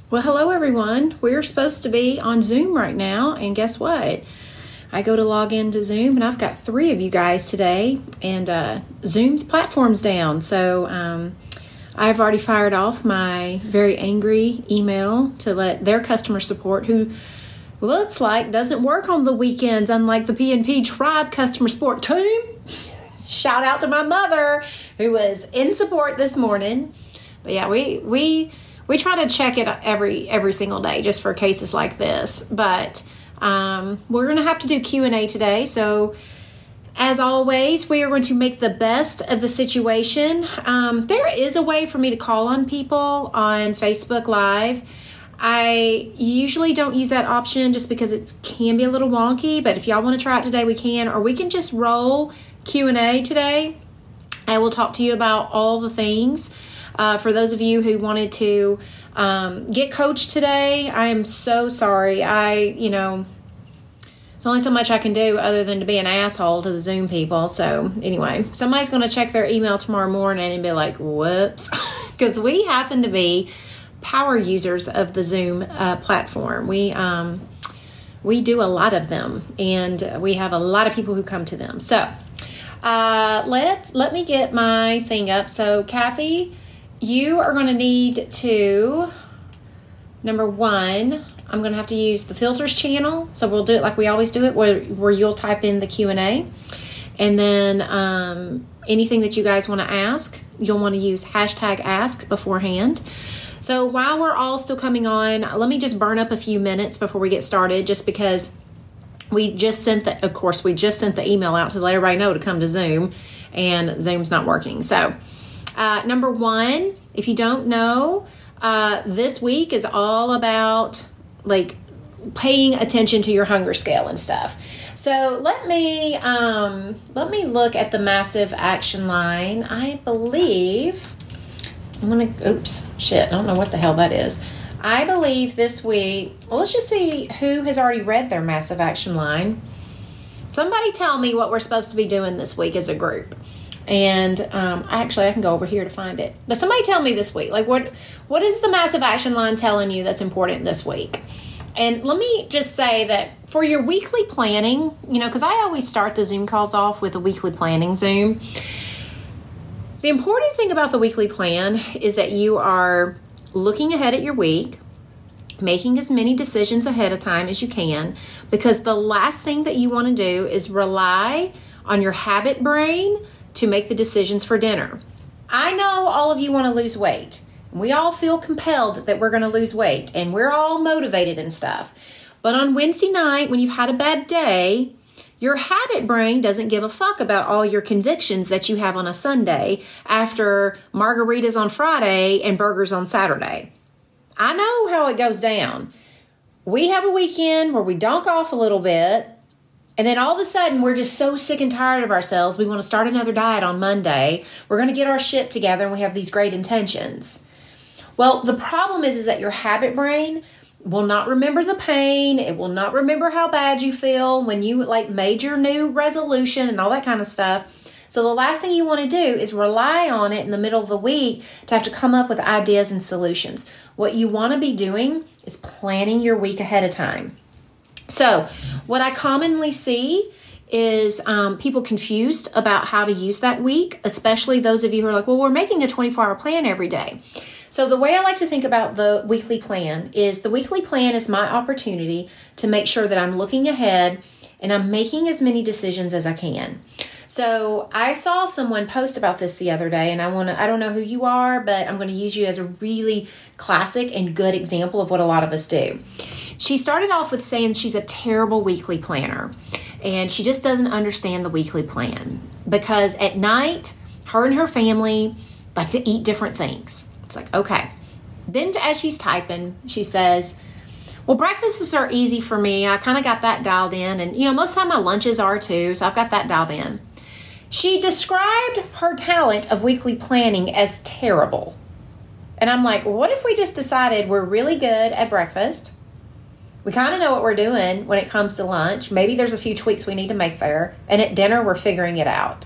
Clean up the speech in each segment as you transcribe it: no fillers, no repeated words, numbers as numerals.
Well, hello everyone. We're supposed to be on Zoom right now, and guess what? I go to log into Zoom, and I've got 3 of you guys today, and Zoom's platform's down. So I've already fired off my very angry email to let their customer support, who looks like doesn't work on the weekends, unlike the PNP Tribe customer support team. Shout out to my mother, who was in support this morning. But yeah, we try to check it every single day just for cases like this. But we're going to have to do Q&A today. So as always, we are going to make the best of the situation. There is a way for me to call on people on Facebook Live. I usually don't use that option just because it can be a little wonky. But if y'all want to try it today, we can. Or we can just roll Q&A today. I will talk to you about all the things. For those of you who wanted to get coached today, I am so sorry. There's only so much I can do other than to be an asshole to the Zoom people. So anyway, somebody's going to check their email tomorrow morning and be like, whoops, because we happen to be power users of the Zoom platform. We do a lot of them, and we have a lot of people who come to them. So let me get my thing up. So Kathy, you are going to need to, number 1, I'm going to have to use the filters channel. So we'll do it like we always do it, where you'll type in the Q&A. And then anything that you guys want to ask, you'll want to use hashtag ask beforehand. So while we're all still coming on, let me just burn up a few minutes before we get started, just because we just sent the email out to let everybody know to come to Zoom, and Zoom's not working. So number 1, if you don't know, this week is all about like paying attention to your hunger scale and stuff. So let me look at the massive action line. I believe I don't know what the hell that is. I believe this week, let's just see who has already read their massive action line. Somebody tell me what we're supposed to be doing this week as a group. And I can go over here to find it. But somebody tell me this week, like what is the massive action line telling you that's important this week? And let me just say that for your weekly planning, because I always start the Zoom calls off with a weekly planning Zoom. The important thing about the weekly plan is that you are looking ahead at your week, making as many decisions ahead of time as you can, because the last thing that you want to do is rely on your habit brain to make the decisions for dinner. I know all of you want to lose weight. We all feel compelled that we're going to lose weight, and we're all motivated and stuff. But on Wednesday night, when you've had a bad day, your habit brain doesn't give a fuck about all your convictions that you have on a Sunday after margaritas on Friday and burgers on Saturday. I know how it goes down. We have a weekend where we donk off a little bit, and then all of a sudden we're just so sick and tired of ourselves. We want to start another diet on Monday. We're going to get our shit together, and we have these great intentions. Well, the problem is that your habit brain will not remember the pain. It will not remember how bad you feel when you made your new resolution and all that kind of stuff. So the last thing you want to do is rely on it in the middle of the week to have to come up with ideas and solutions. What you want to be doing is planning your week ahead of time. So what I commonly see is people confused about how to use that week, especially those of you who are like, well, we're making a 24-hour plan every day. So the way I like to think about the weekly plan is my opportunity to make sure that I'm looking ahead and I'm making as many decisions as I can. So I saw someone post about this the other day, and I don't know who you are, but I'm going to use you as a really classic and good example of what a lot of us do. She started off with saying she's a terrible weekly planner, and she just doesn't understand the weekly plan because at night, her and her family like to eat different things. It's like, okay. Then as she's typing, she says, well, breakfasts are easy for me. I kind of got that dialed in. And, most of the time my lunches are too. So I've got that dialed in. She described her talent of weekly planning as terrible. And I'm like, what if we just decided we're really good at breakfast? We kind of know what we're doing when it comes to lunch. Maybe there's a few tweaks we need to make there. And at dinner, we're figuring it out.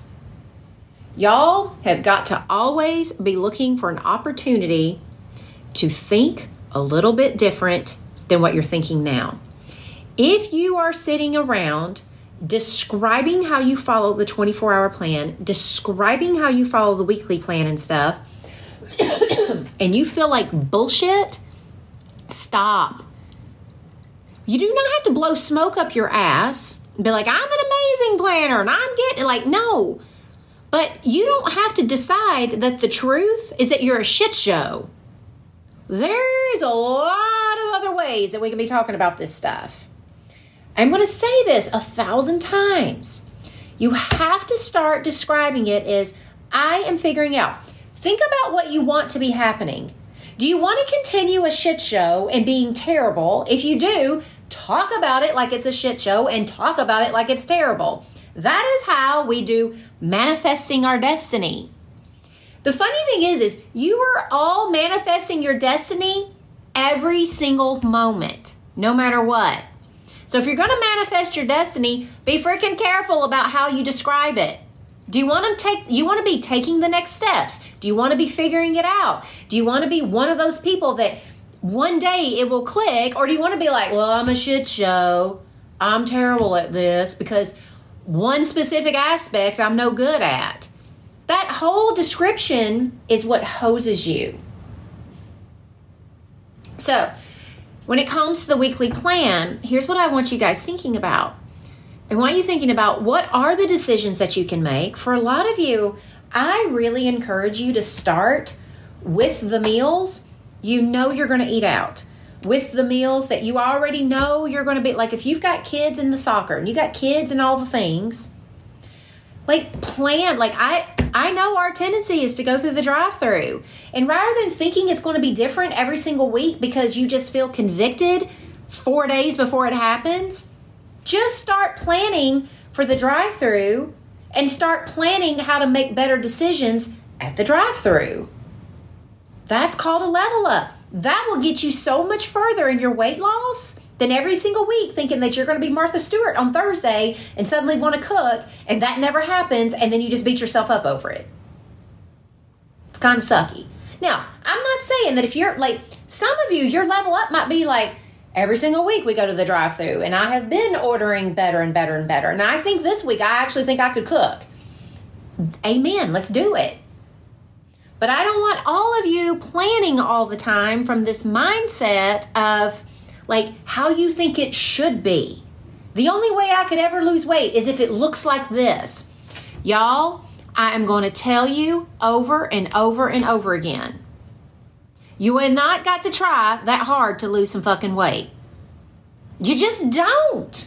Y'all have got to always be looking for an opportunity to think a little bit different than what you're thinking now. If you are sitting around describing how you follow the 24-hour plan, describing how you follow the weekly plan and stuff, and you feel like bullshit, stop. You do not have to blow smoke up your ass and be like, I'm an amazing planner and I'm getting, like, no. But you don't have to decide that the truth is that you're a shit show. There's a lot of other ways that we can be talking about this stuff. I'm going to say this 1,000 times. You have to start describing it as, I am figuring out. Think about what you want to be happening. Do you want to continue a shit show and being terrible? If you do, talk about it like it's a shit show and talk about it like it's terrible. That is how we do manifesting our destiny. The funny thing is you are all manifesting your destiny every single moment, no matter what. So if you're going to manifest your destiny, be freaking careful about how you describe it. Do you want to be taking the next steps? Do you want to be figuring it out? Do you want to be one of those people that one day it will click? Or do you want to be like, well, I'm a shit show. I'm terrible at this because one specific aspect I'm no good at. That whole description is what hoses you. So when it comes to the weekly plan, here's what I want you guys thinking about. I want you thinking about what are the decisions that you can make. For a lot of you, I really encourage you to start with the meals you know you're going to eat out. With the meals that you already know you're going to be, like if you've got kids in the soccer and you got kids and all the things, like plan, like I know our tendency is to go through the drive-through. And rather than thinking it's going to be different every single week because you just feel convicted 4 days before it happens, just start planning for the drive-through and start planning how to make better decisions at the drive-through. That's called a level up. That will get you so much further in your weight loss than every single week thinking that you're going to be Martha Stewart on Thursday and suddenly want to cook and that never happens and then you just beat yourself up over it. It's kind of sucky. Now, I'm not saying that if you're like, some of you, your level up might be like, every single week we go to the drive-thru and I have been ordering better and better and better. And I think this week I actually think I could cook. Amen. Let's do it. But I don't want all of you planning all the time from this mindset of like how you think it should be. The only way I could ever lose weight is if it looks like this. Y'all, I am going to tell you over and over and over again. You have not got to try that hard to lose some fucking weight. You just don't.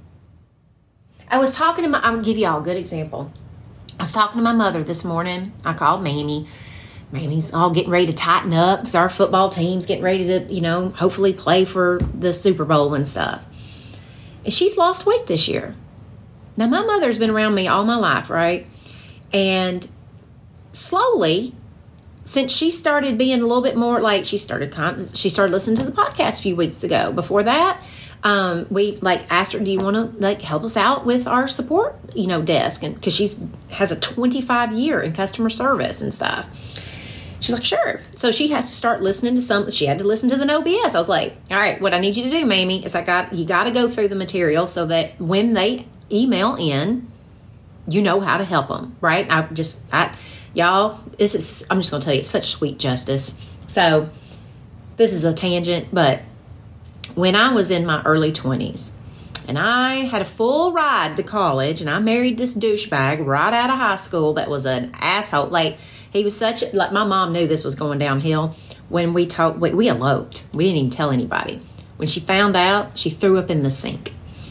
I was talking to I'm going to give y'all a good example. I was talking to my mother this morning. I called Mamie. Mamie's all getting ready to tighten up because our football team's getting ready to, hopefully play for the Super Bowl and stuff. And she's lost weight this year. Now, my mother's been around me all my life, right? And slowly, since she started being a little bit more like she started listening to the podcast a few weeks ago. Before that, we asked her, do you want to help us out with our support, desk? And because has a 25 year in customer service and stuff. She's like, sure. So she has to start listening to she had to listen to the No BS. I was like, all right, what I need you to do, Mamie, is you got to go through the material so that when they email in, you know how to help them, right? Y'all, I'm just going to tell you, it's such sweet justice. So this is a tangent, but when I was in my early 20s and I had a full ride to college and I married this douchebag right out of high school that was an asshole. He was my mom knew this was going downhill when we eloped. We didn't even tell anybody. When she found out, she threw up in the sink.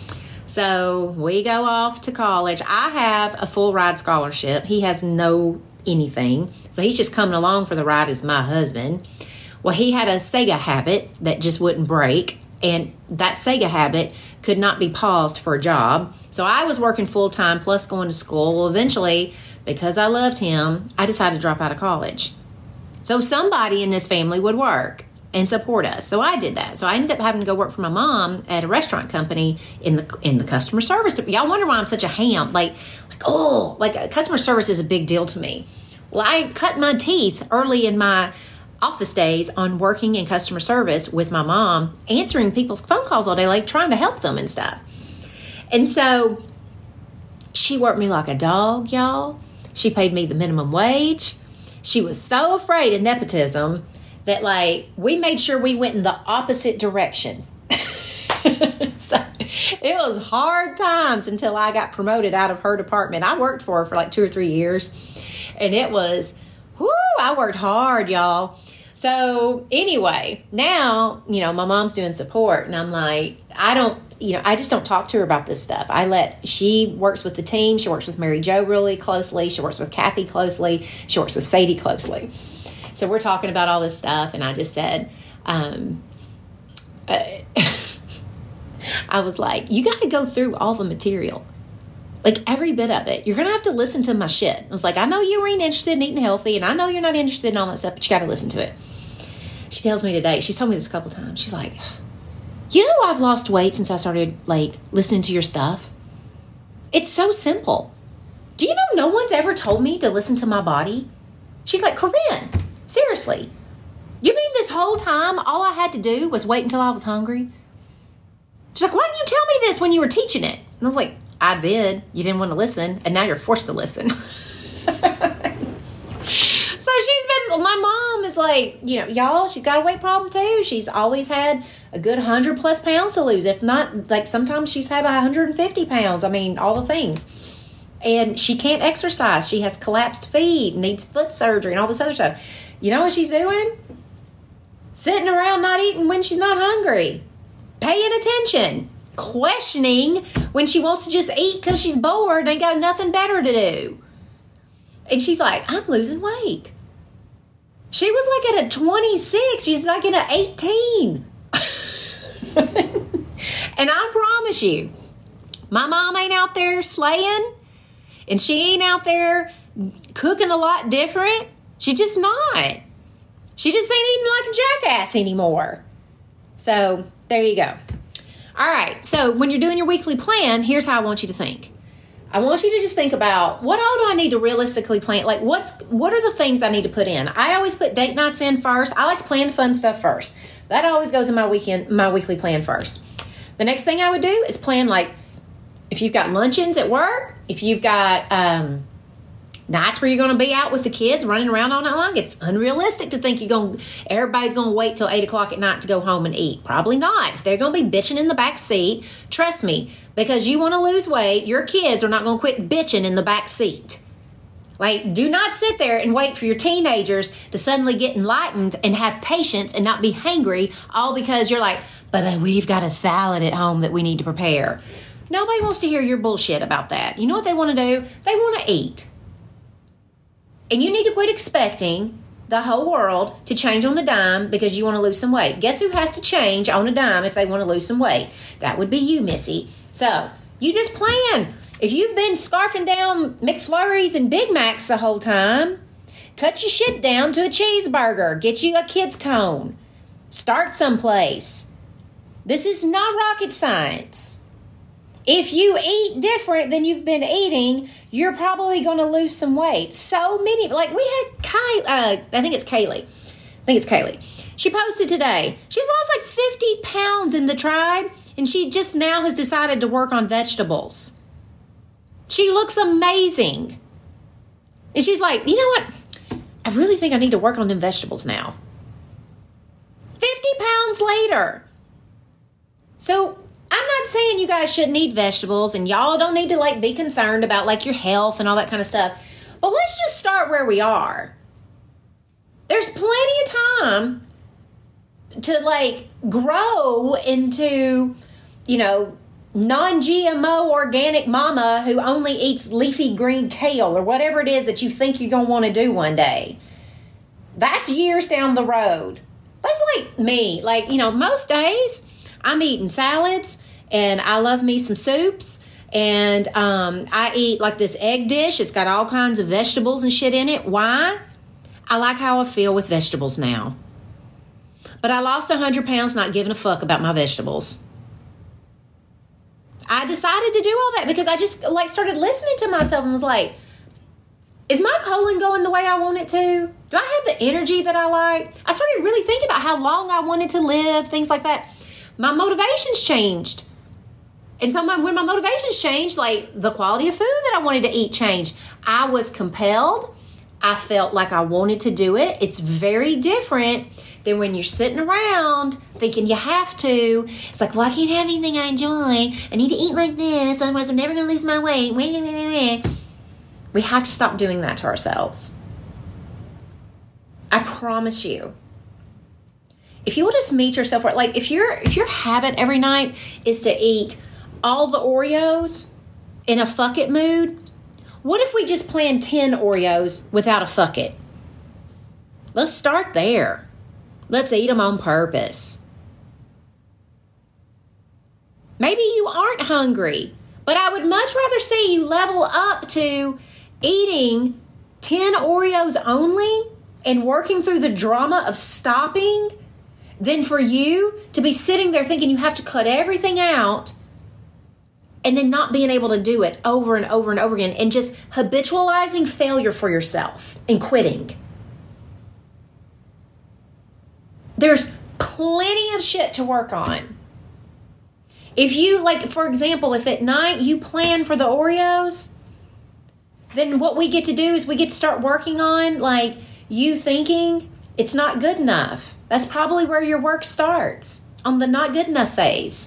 So we go off to college. I have a full ride scholarship. He has no anything. So he's just coming along for the ride as my husband. Well, he had a Sega habit that just wouldn't break. And that Sega habit could not be paused for a job. So I was working full time plus going to school. Well, eventually, because I loved him, I decided to drop out of college. So somebody in this family would work and support us. So I did that. So I ended up having to go work for my mom at a restaurant company in the customer service. Y'all wonder why I'm such a ham. Customer service is a big deal to me. Well, I cut my teeth early in my office days on working in customer service with my mom, answering people's phone calls all day, like trying to help them and stuff. And so she worked me like a dog, y'all. She paid me the minimum wage. She was so afraid of nepotism that, like, we made sure we went in the opposite direction. So it was hard times until I got promoted out of her department. I worked for her for like 2 or 3 years. And it was, I worked hard, y'all. So anyway, now, my mom's doing support. And I'm like, I just don't talk to her about this stuff. She works with the team. She works with Mary Jo really closely. She works with Kathy closely. She works with Sadie closely. So we're talking about all this stuff. And I just said, I was like, you got to go through all the material. Like every bit of it. You're going to have to listen to my shit. I was like, I know you ain't interested in eating healthy. And I know you're not interested in all that stuff. But you got to listen to it. She tells me today. She's told me this a couple times. She's like, I've lost weight since I started, like, listening to your stuff. It's so simple. Do you know no one's ever told me to listen to my body? She's like, Corinne, seriously, you mean this whole time all I had to do was wait until I was hungry? She's like, why didn't you tell me this when you were teaching it? And I was like, I did. You didn't want to listen, and now you're forced to listen. So my mom is like, y'all, she's got a weight problem too. She's always had a good 100+ pounds to lose. If not, like sometimes she's had 150 pounds. I mean, all the things. And she can't exercise. She has collapsed feet, needs foot surgery and all this other stuff. You know what she's doing? Sitting around not eating when she's not hungry. Paying attention. Questioning when she wants to just eat because she's bored and ain't got nothing better to do. And she's like, I'm losing weight. She was like at a 26. She's like at an 18. And I promise you, my mom ain't out there slaying. And she ain't out there cooking a lot different. She just not. She just ain't eating like a jackass anymore. So, there you go. All right. So, when you're doing your weekly plan, here's how I want you to think. I want you to just think about, what all do I need to realistically plan? Like, what are the things I need to put in? I always put date nights in first. I like to plan fun stuff first. That always goes in my weekly plan first. The next thing I would do is plan, like, if you've got luncheons at work, if you've got nights where you're going to be out with the kids running around all night long, it's unrealistic to think everybody's going to wait till 8 o'clock at night to go home and eat. Probably not. If they're going to be bitching in the back seat, trust me, because you want to lose weight, your kids are not going to quit bitching in the back seat. Like, do not sit there and wait for your teenagers to suddenly get enlightened and have patience and not be hangry, all because you're like, but we've got a salad at home that we need to prepare. Nobody wants to hear your bullshit about that. You know what they want to do? They want to eat. And you need to quit expecting the whole world to change on a dime because you want to lose some weight. Guess who has to change on a dime if they want to lose some weight? That would be you, Missy. So, you just plan. If you've been scarfing down McFlurries and Big Macs the whole time, cut your shit down to a cheeseburger. Get you a kid's cone. Start someplace. This is not rocket science. If you eat different than you've been eating, you're probably going to lose some weight. So many, like we had I think it's Kaylee. She posted today. She's lost like 50 pounds in the tribe, and she just now has decided to work on vegetables. She looks amazing. And she's like, you know what? I really think I need to work on them vegetables now. 50 pounds later. So I'm not saying you guys shouldn't eat vegetables and y'all don't need to like be concerned about like your health and all that kind of stuff. But let's just start where we are. There's plenty of time to like grow into, non-GMO organic mama who only eats leafy green kale or whatever it is that you think you're going to want to do one day. That's years down the road. That's like me. Like, most days I'm eating salads and I love me some soups. And I eat like this egg dish. It's got all kinds of vegetables and shit in it. Why? I like how I feel with vegetables now. But I lost 100 pounds not giving a fuck about my vegetables. I decided to do all that because I just like started listening to myself and was like, Is my colon going the way I want it to? Do I have the energy that I like? I started really thinking about how long I wanted to live, things like that. My motivations changed. And so when my motivations changed, like the quality of food that I wanted to eat changed. I was compelled. I felt like I wanted to do it. It's very different than when you're sitting around thinking you have to. It's like, well, I can't have anything I enjoy. I need to eat like this, otherwise I'm never going to lose my weight. We have to stop doing that to ourselves. I promise you. If you will just meet yourself, like if your habit every night is to eat all the Oreos in a fuck it mood, what if we just plan 10 Oreos without a fuck it? Let's start there. Let's eat them on purpose. Maybe you aren't hungry, but I would much rather see you level up to eating 10 Oreos only and working through the drama of stopping than for you to be sitting there thinking you have to cut everything out and then not being able to do it over and over and over again and just habitualizing failure for yourself and quitting. There's plenty of shit to work on. If you, like, for example, if at night you plan for the Oreos, then what we get to do is we get to start working on, like, you thinking it's not good enough. That's probably where your work starts, on the not good enough phase.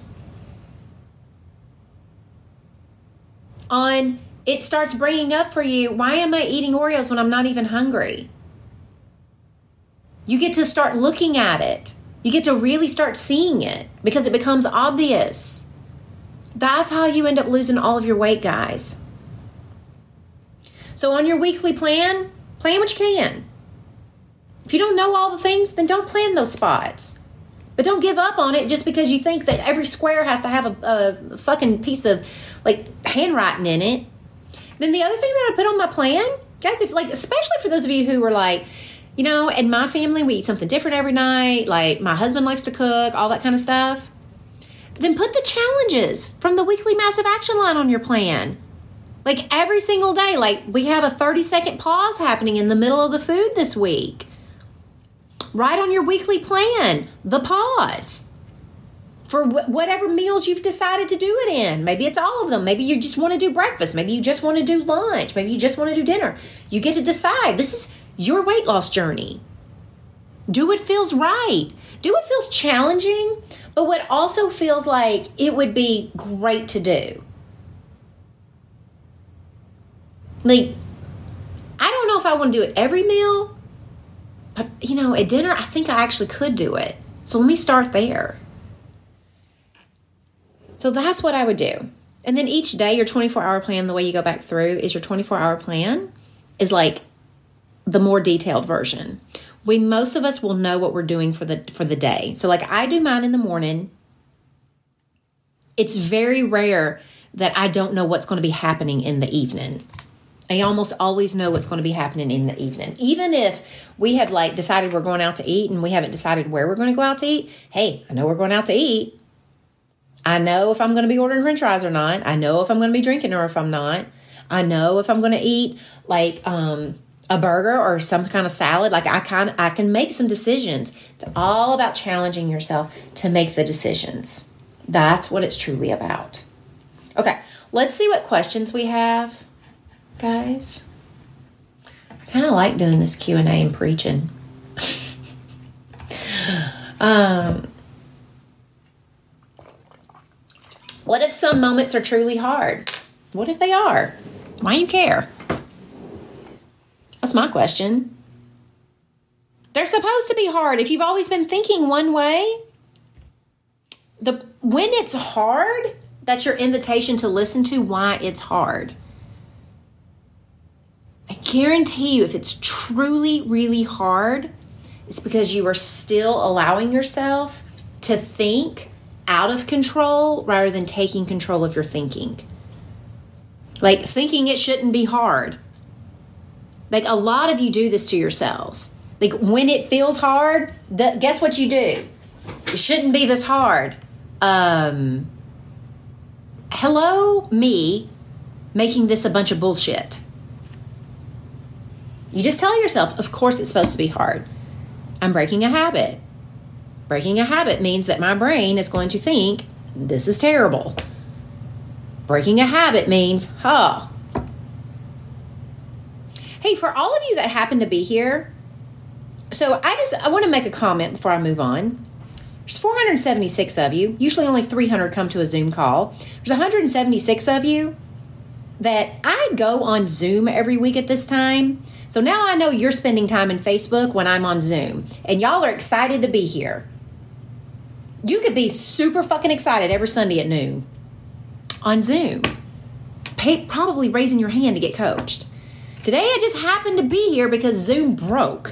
On it starts bringing up for you, why am I eating Oreos when I'm not even hungry? You get to start looking at it. You get to really start seeing it because it becomes obvious. That's how you end up losing all of your weight, guys. So on your weekly plan what you can. If you don't know all the things, then don't plan those spots. But don't give up on it just because you think that every square has to have a fucking piece of, like, handwriting in it. Then the other thing that I put on my plan, guys, if, like, especially for those of you who are like, you know, in my family, we eat something different every night. Like, my husband likes to cook, all that kind of stuff. Then put the challenges from the weekly massive action line on your plan. Like, every single day. Like, we have a 30-second pause happening in the middle of the food this week. Write on your weekly plan the pause for whatever meals you've decided to do it in. Maybe it's all of them. Maybe you just want to do breakfast. Maybe you just want to do lunch. Maybe you just want to do dinner. You get to decide. This is your weight loss journey. Do what feels right. Do what feels challenging, but what also feels like it would be great to do. Like, I don't know if I want to do it every meal, but, you know, at dinner, I think I actually could do it. So let me start there. So that's what I would do. And then each day, your 24-hour plan, the way you go back through is your 24-hour plan is like the more detailed version. Most of us will know what we're doing for the day. So like I do mine in the morning. It's very rare that I don't know what's going to be happening in the evening. I almost always know what's going to be happening in the evening. Even if we have like decided we're going out to eat and we haven't decided where we're going to go out to eat. Hey, I know we're going out to eat. I know if I'm going to be ordering french fries or not. I know if I'm going to be drinking or if I'm not. I know if I'm going to eat like a burger or some kind of salad. Like I can make some decisions. It's all about challenging yourself to make the decisions. That's what it's truly about. Okay, let's see what questions we have. Guys, I kind of like doing this Q&A and preaching. What if some moments are truly hard? What if they are? Why do you care? That's my question. They're supposed to be hard. If you've always been thinking one way, when it's hard, that's your invitation to listen to why it's hard. I guarantee you if it's truly, really hard, it's because you are still allowing yourself to think out of control rather than taking control of your thinking. Like thinking it shouldn't be hard. Like a lot of you do this to yourselves. Like when it feels hard, guess what you do? It shouldn't be this hard. Hello, me making this a bunch of bullshit. You just tell yourself, of course it's supposed to be hard. I'm breaking a habit. Breaking a habit means that my brain is going to think, this is terrible. Breaking a habit means, Hey, for all of you that happen to be here, so I want to make a comment before I move on. There's 476 of you. Usually only 300 come to a Zoom call. There's 176 of you that I go on Zoom every week at this time. So now I know you're spending time in Facebook when I'm on Zoom. And y'all are excited to be here. You could be super fucking excited every Sunday at noon on Zoom. Probably raising your hand to get coached. Today I just happened to be here because Zoom broke.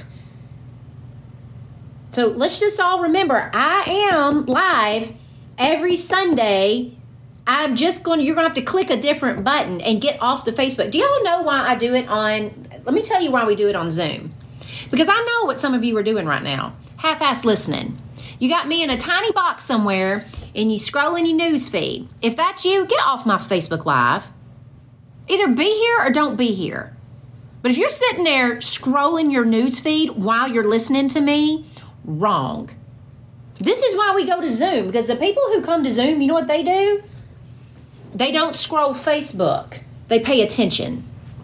So let's just all remember, I am live every Sunday. You're going to have to click a different button and get off the Facebook. Do y'all know why I do it let me tell you why we do it on Zoom. Because I know what some of you are doing right now. Half-ass listening. You got me in a tiny box somewhere and you scroll in your news feed. If that's you, get off my Facebook Live. Either be here or don't be here. But if you're sitting there scrolling your news feed while you're listening to me, wrong. This is why we go to Zoom, because the people who come to Zoom, you know what they do? They don't scroll Facebook. They pay attention.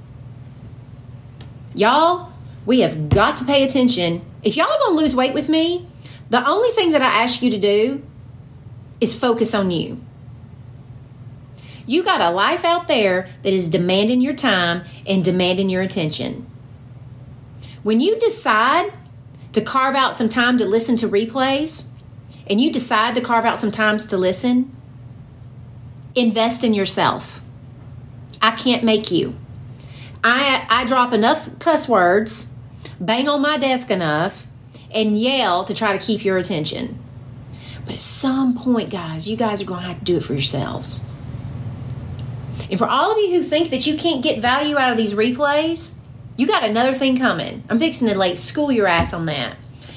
Y'all, we have got to pay attention. If y'all are going to lose weight with me, the only thing that I ask you to do is focus on you. You got a life out there that is demanding your time and demanding your attention. When you decide to carve out some time to listen to replays, and you decide to carve out some times to listen, invest in yourself. I can't make you. I drop enough cuss words, bang on my desk enough, and yell to try to keep your attention. But at some point, guys, you guys are going to have to do it for yourselves. And for all of you who think that you can't get value out of these replays, you got another thing coming. I'm fixing to school your ass on that.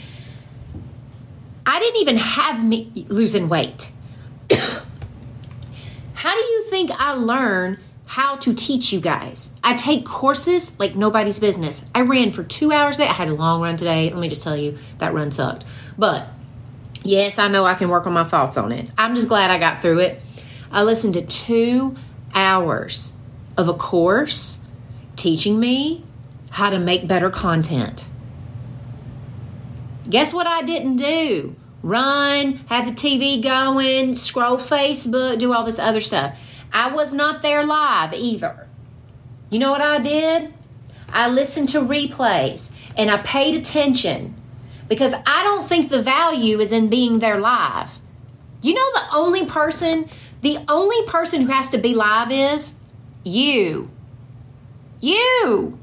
I didn't even have me losing weight. How do you think I learn how to teach you guys? I take courses like nobody's business. I ran for 2 hours today. I had a long run today. Let me just tell you, that run sucked. But yes, I know I can work on my thoughts on it. I'm just glad I got through it. I listened to 2 hours of a course teaching me how to make better content. Guess what I didn't do? Run, have the TV going, scroll Facebook, do all this other stuff. I was not there live either. You know what I did? I listened to replays and I paid attention because I don't think the value is in being there live. You know the only person who has to be live is you. You.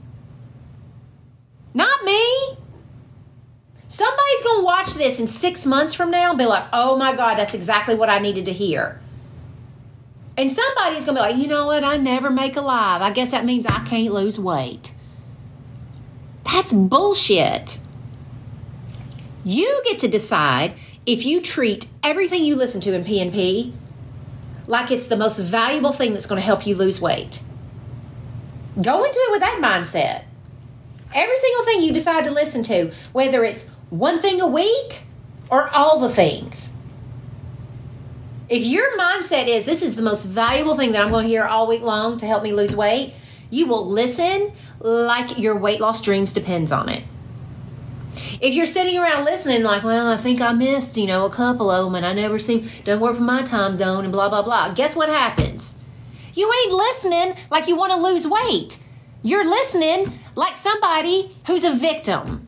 Not me. Somebody's going to watch this in 6 months from now and be like, oh my God, that's exactly what I needed to hear. And somebody's going to be like, you know what? I never make a live. I guess that means I can't lose weight. That's bullshit. You get to decide if you treat everything you listen to in PNP like it's the most valuable thing that's going to help you lose weight. Go into it with that mindset. Every single thing you decide to listen to, whether it's one thing a week or all the things. If your mindset is, this is the most valuable thing that I'm going to hear all week long to help me lose weight, you will listen like your weight loss dreams depends on it. If you're sitting around listening like, well, I think I missed, a couple of them and I never doesn't work for my time zone and blah, blah, blah. Guess what happens? You ain't listening like you want to lose weight. You're listening like somebody who's a victim.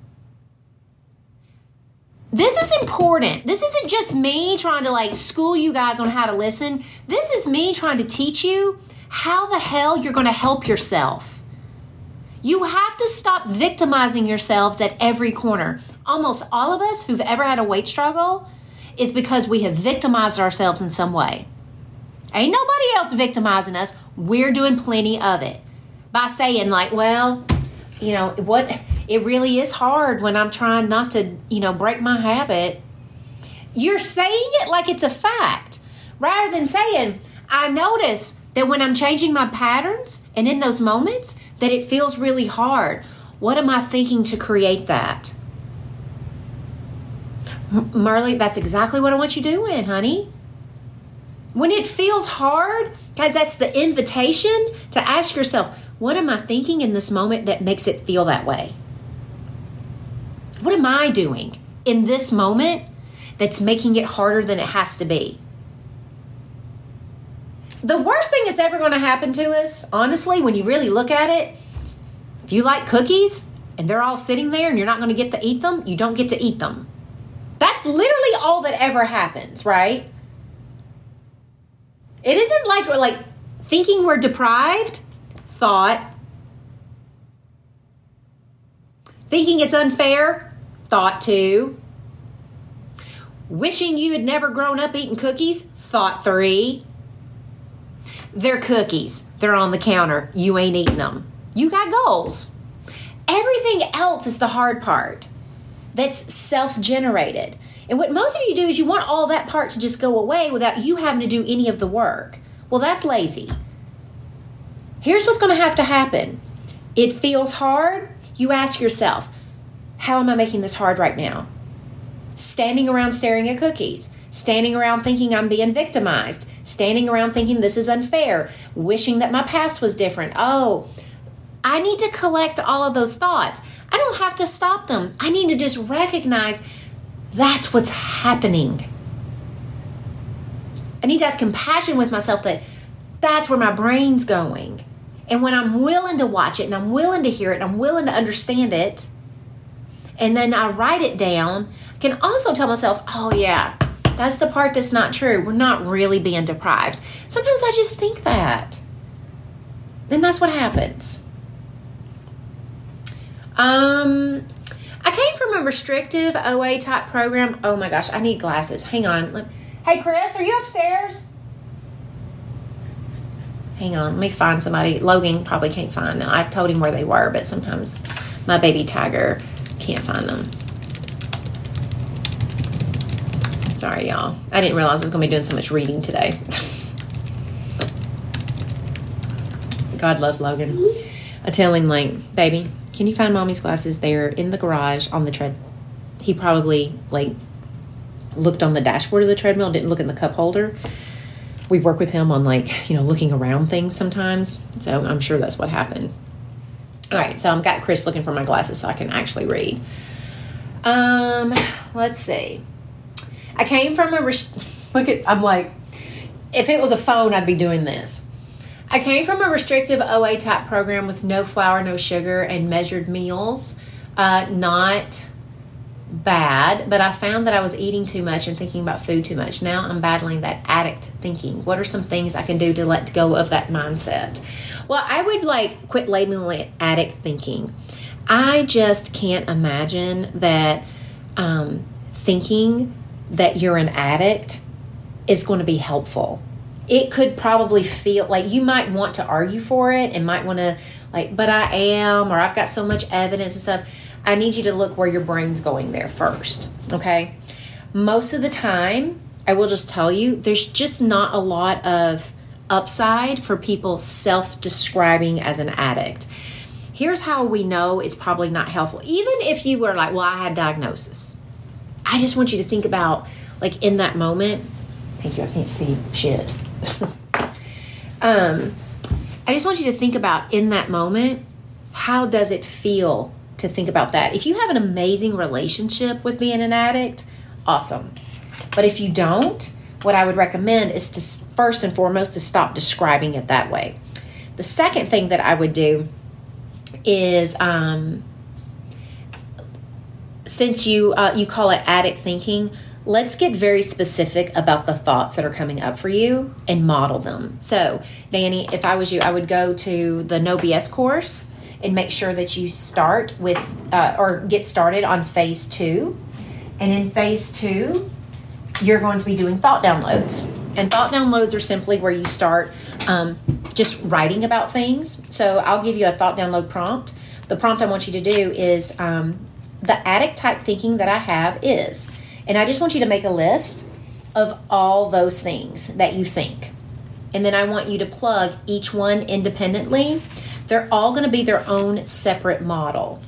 This is important. This isn't just me trying to school you guys on how to listen. This is me trying to teach you how the hell you're going to help yourself. You have to stop victimizing yourselves at every corner. Almost all of us who've ever had a weight struggle is because we have victimized ourselves in some way. Ain't nobody else victimizing us. We're doing plenty of it. By saying what, it really is hard when I'm trying not to, break my habit. You're saying it like it's a fact. Rather than saying, I notice that when I'm changing my patterns and in those moments that it feels really hard. What am I thinking to create that? Marley, that's exactly what I want you doing, honey. When it feels hard, guys, that's the invitation to ask yourself, what am I thinking in this moment that makes it feel that way? What am I doing in this moment that's making it harder than it has to be? The worst thing that's ever going to happen to us, honestly, when you really look at it, if you like cookies and they're all sitting there and you're not going to get to eat them, you don't get to eat them. That's literally all that ever happens, right? It isn't like we're like thinking we're deprived, thought. Thinking it's unfair, thought two. Wishing you had never grown up eating cookies, thought three. They're cookies. They're on the counter. You ain't eating them. You got goals. Everything else is the hard part. That's self-generated. And what most of you do is you want all that part to just go away without you having to do any of the work. Well, that's lazy. Here's what's going to have to happen. It feels hard. You ask yourself, how am I making this hard right now? Standing around staring at cookies. Standing around thinking I'm being victimized. Standing around thinking this is unfair. Wishing that my past was different. Oh, I need to collect all of those thoughts. I don't have to stop them. I need to just recognize that's what's happening. I need to have compassion with myself that that's where my brain's going. And when I'm willing to watch it and I'm willing to hear it and I'm willing to understand it, and then I write it down, I can also tell myself, oh yeah, that's the part that's not true. We're not really being deprived. Sometimes I just think that. And that's what happens. I came from a restrictive OA type program. Oh my gosh, I need glasses. Hang on. Hey, Chris, are you upstairs? Hang on, let me find somebody. Logan probably can't find them. I told him where they were, but sometimes my baby tiger can't find them. Sorry, y'all. I didn't realize I was going to be doing so much reading today. God love Logan. I tell him, like, baby, can you find mommy's glasses? They're in the garage on the tread. He probably, like, looked on the dashboard of the treadmill, didn't look in the cup holder. We work with him on, like, you know, looking around things sometimes. So I'm sure that's what happened. All right, so I've got Chris looking for my glasses so I can actually read. Let's see. I came from I'm like, if it was a phone, I'd be doing this. I came from a restrictive OA type program with no flour, no sugar, and measured meals. Not bad, but I found that I was eating too much and thinking about food too much. Now I'm battling that addict thinking. What are some things I can do to let go of that mindset? Well, I would quit labeling it addict thinking. I just can't imagine that thinking that you're an addict is going to be helpful. It could probably feel like you might want to argue for it and might want to but I am, or I've got so much evidence and stuff. I need you to look where your brain's going there first, okay? Most of the time, I will just tell you, there's just not a lot of upside for people self-describing as an addict. Here's how we know it's probably not helpful. Even if you were like, well, I had diagnosis. I just want you to think about, in that moment. Thank you, I can't see shit. I just want you to think about, in that moment, how does it feel to think about that? If you have an amazing relationship with being an addict, awesome. But if you don't, what I would recommend is to first and foremost to stop describing it that way. The second thing that I would do is, since you call it addict thinking, let's get very specific about the thoughts that are coming up for you and model them. So, Danny, if I was you, I would go to the No BS course and make sure that you start with or get started on phase 2. And in phase 2, you're going to be doing thought downloads. And thought downloads are simply where you start just writing about things. So I'll give you a thought download prompt. The prompt I want you to do is the addict type thinking that I have is, and I just want you to make a list of all those things that you think. And then I want you to plug each one independently. They're all going to be their own separate model.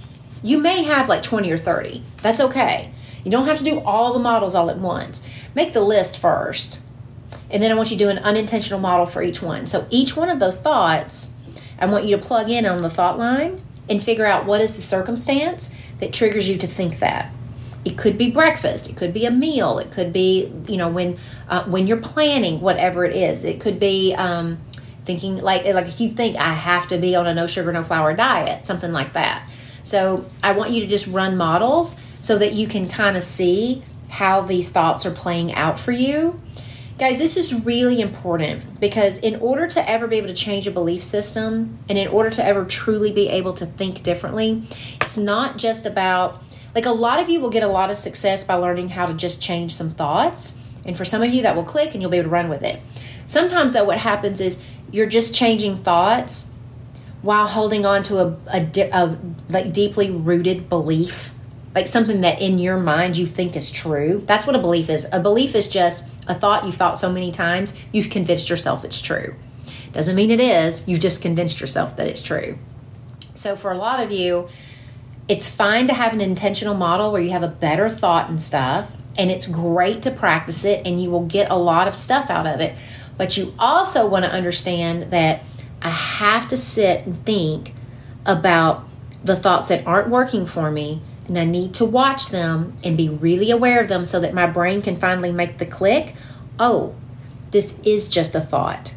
You may have like 20 or 30. That's okay. You don't have to do all the models all at once. Make the list first. And then I want you to do an unintentional model for each one. So each one of those thoughts, I want you to plug in on the thought line and figure out what is the circumstance that triggers you to think that. It could be breakfast. It could be a meal. It could be, when you're planning, whatever it is. It could be thinking like if you think I have to be on a no sugar, no flour diet, something like that. So I want you to just run models so that you can kind of see how these thoughts are playing out for you. Guys, this is really important because in order to ever be able to change a belief system and in order to ever truly be able to think differently, it's not just about, like, a lot of you will get a lot of success by learning how to just change some thoughts. And for some of you that will click and you'll be able to run with it. Sometimes though what happens is you're just changing thoughts while holding on to a like deeply rooted belief, like something that in your mind you think is true. That's what a belief is. A belief is just a thought you've thought so many times, you've convinced yourself it's true. Doesn't mean it is, you've just convinced yourself that it's true. So for a lot of you, it's fine to have an intentional model where you have a better thought and stuff, and it's great to practice it, and you will get a lot of stuff out of it. But you also want to understand that I have to sit and think about the thoughts that aren't working for me, and I need to watch them and be really aware of them so that my brain can finally make the click. Oh, this is just a thought.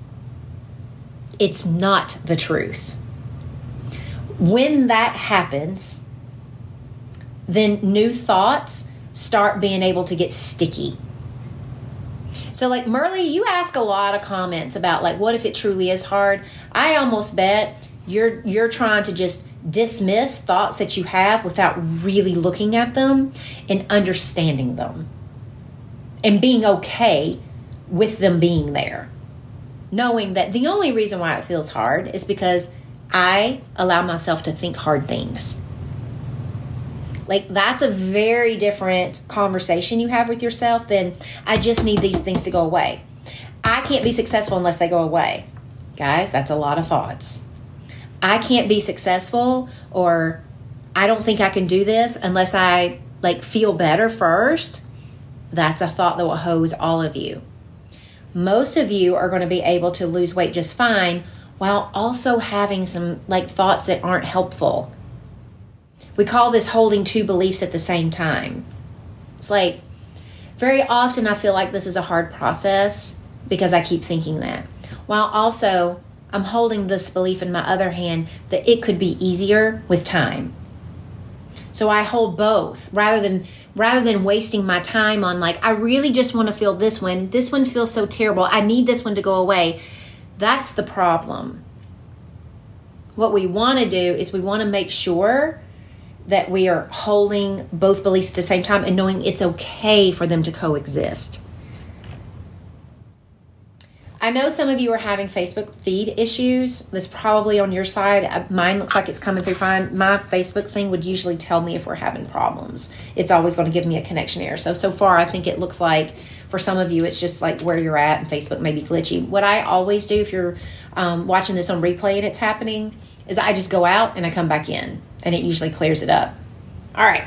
It's not the truth. When that happens, then new thoughts start being able to get sticky. So like Merle, you ask a lot of comments about like, what if it truly is hard? I almost bet you're trying to just dismiss thoughts that you have without really looking at them and understanding them and being okay with them being there. Knowing that the only reason why it feels hard is because I allow myself to think hard things. Like, that's a very different conversation you have with yourself than I just need these things to go away. I can't be successful unless they go away. Guys, that's a lot of thoughts. I can't be successful, or I don't think I can do this unless I feel better first. That's a thought that will hose all of you. Most of you are going to be able to lose weight just fine while also having some thoughts that aren't helpful. We call this holding two beliefs at the same time. It's like, very often I feel like this is a hard process because I keep thinking that. While also I'm holding this belief in my other hand that it could be easier with time. So I hold both rather than wasting my time on I really just want to feel this one. This one feels so terrible. I need this one to go away. That's the problem. What we want to do is we want to make sure that we are holding both beliefs at the same time and knowing it's okay for them to coexist. I know some of you are having Facebook feed issues. That's probably on your side. Mine looks like it's coming through fine. My Facebook thing would usually tell me if we're having problems. It's always going to give me a connection error. So far, I think it looks like for some of you, it's just where you're at and Facebook may be glitchy. What I always do if you're watching this on replay and it's happening is I just go out and I come back in, and it usually clears it up. All right.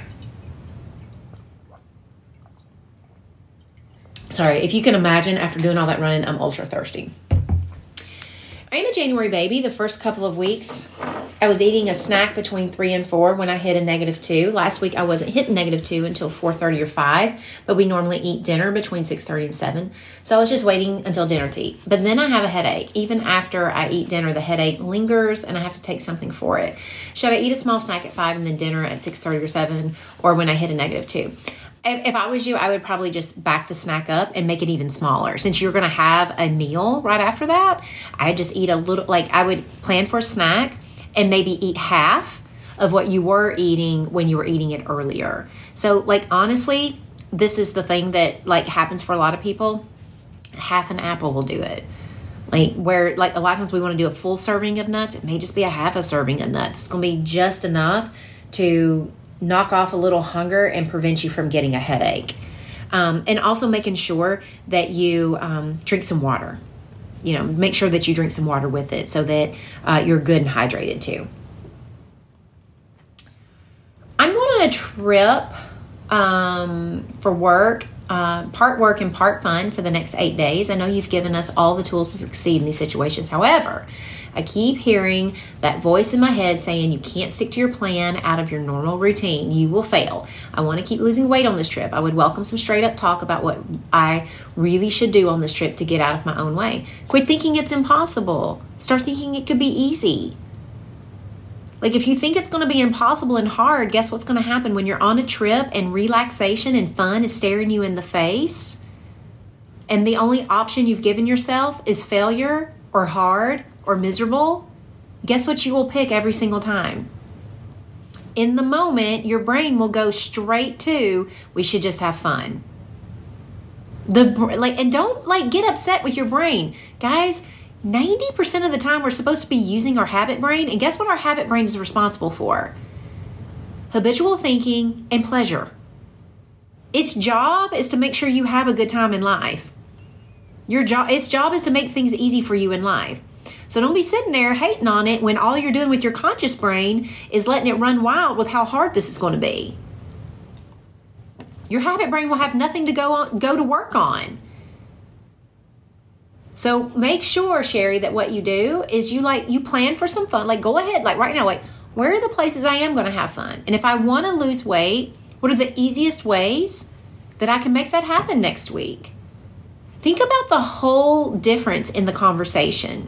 Sorry, if you can imagine, after doing all that running, I'm ultra thirsty. I am a January baby. The first couple of weeks, I was eating a snack between 3 and 4 when I hit a -2. Last week, I wasn't hitting -2 until 4:30 or 5, but we normally eat dinner between 6:30 and 7. So I was just waiting until dinner to eat. But then I have a headache. Even after I eat dinner, the headache lingers, and I have to take something for it. Should I eat a small snack at 5 and then dinner at 6:30 or 7, or when I hit a -2? If I was you, I would probably just back the snack up and make it even smaller. Since you're going to have a meal right after that, I'd just eat a little, I would plan for a snack and maybe eat half of what you were eating when you were eating it earlier. So, honestly, this is the thing that, happens for a lot of people. Half an apple will do it. Where a lot of times we want to do a full serving of nuts, it may just be a half a serving of nuts. It's going to be just enough to knock off a little hunger and prevent you from getting a headache. And also making sure that you drink some water. Make sure that you drink some water with it so that you're good and hydrated too. a trip for work, part work and part fun for the next 8 days. I know you've given us all the tools to succeed in these situations. However, I keep hearing that voice in my head saying you can't stick to your plan out of your normal routine. You will fail. I want to keep losing weight on this trip. I would welcome some straight up talk about what I really should do on this trip to get out of my own way. Quit thinking it's impossible. Start thinking it could be easy. Like, if you think it's going to be impossible and hard, guess what's going to happen when you're on a trip and relaxation and fun is staring you in the face? And the only option you've given yourself is failure or hard or miserable? Guess what you will pick every single time? In the moment, your brain will go straight to, we should just have fun. And don't get upset with your brain. Guys, 90% of the time we're supposed to be using our habit brain, and guess what our habit brain is responsible for? Habitual thinking and pleasure. Its job is to make sure you have a good time in life. Its job is to make things easy for you in life. So don't be sitting there hating on it when all you're doing with your conscious brain is letting it run wild with how hard this is going to be. Your habit brain will have nothing to go to work on. So make sure, Sherry, that what you do is you plan for some fun. Like, go ahead, like right now, like, where are the places I am going to have fun? And if I want to lose weight, what are the easiest ways that I can make that happen next week? Think about the whole difference in the conversation.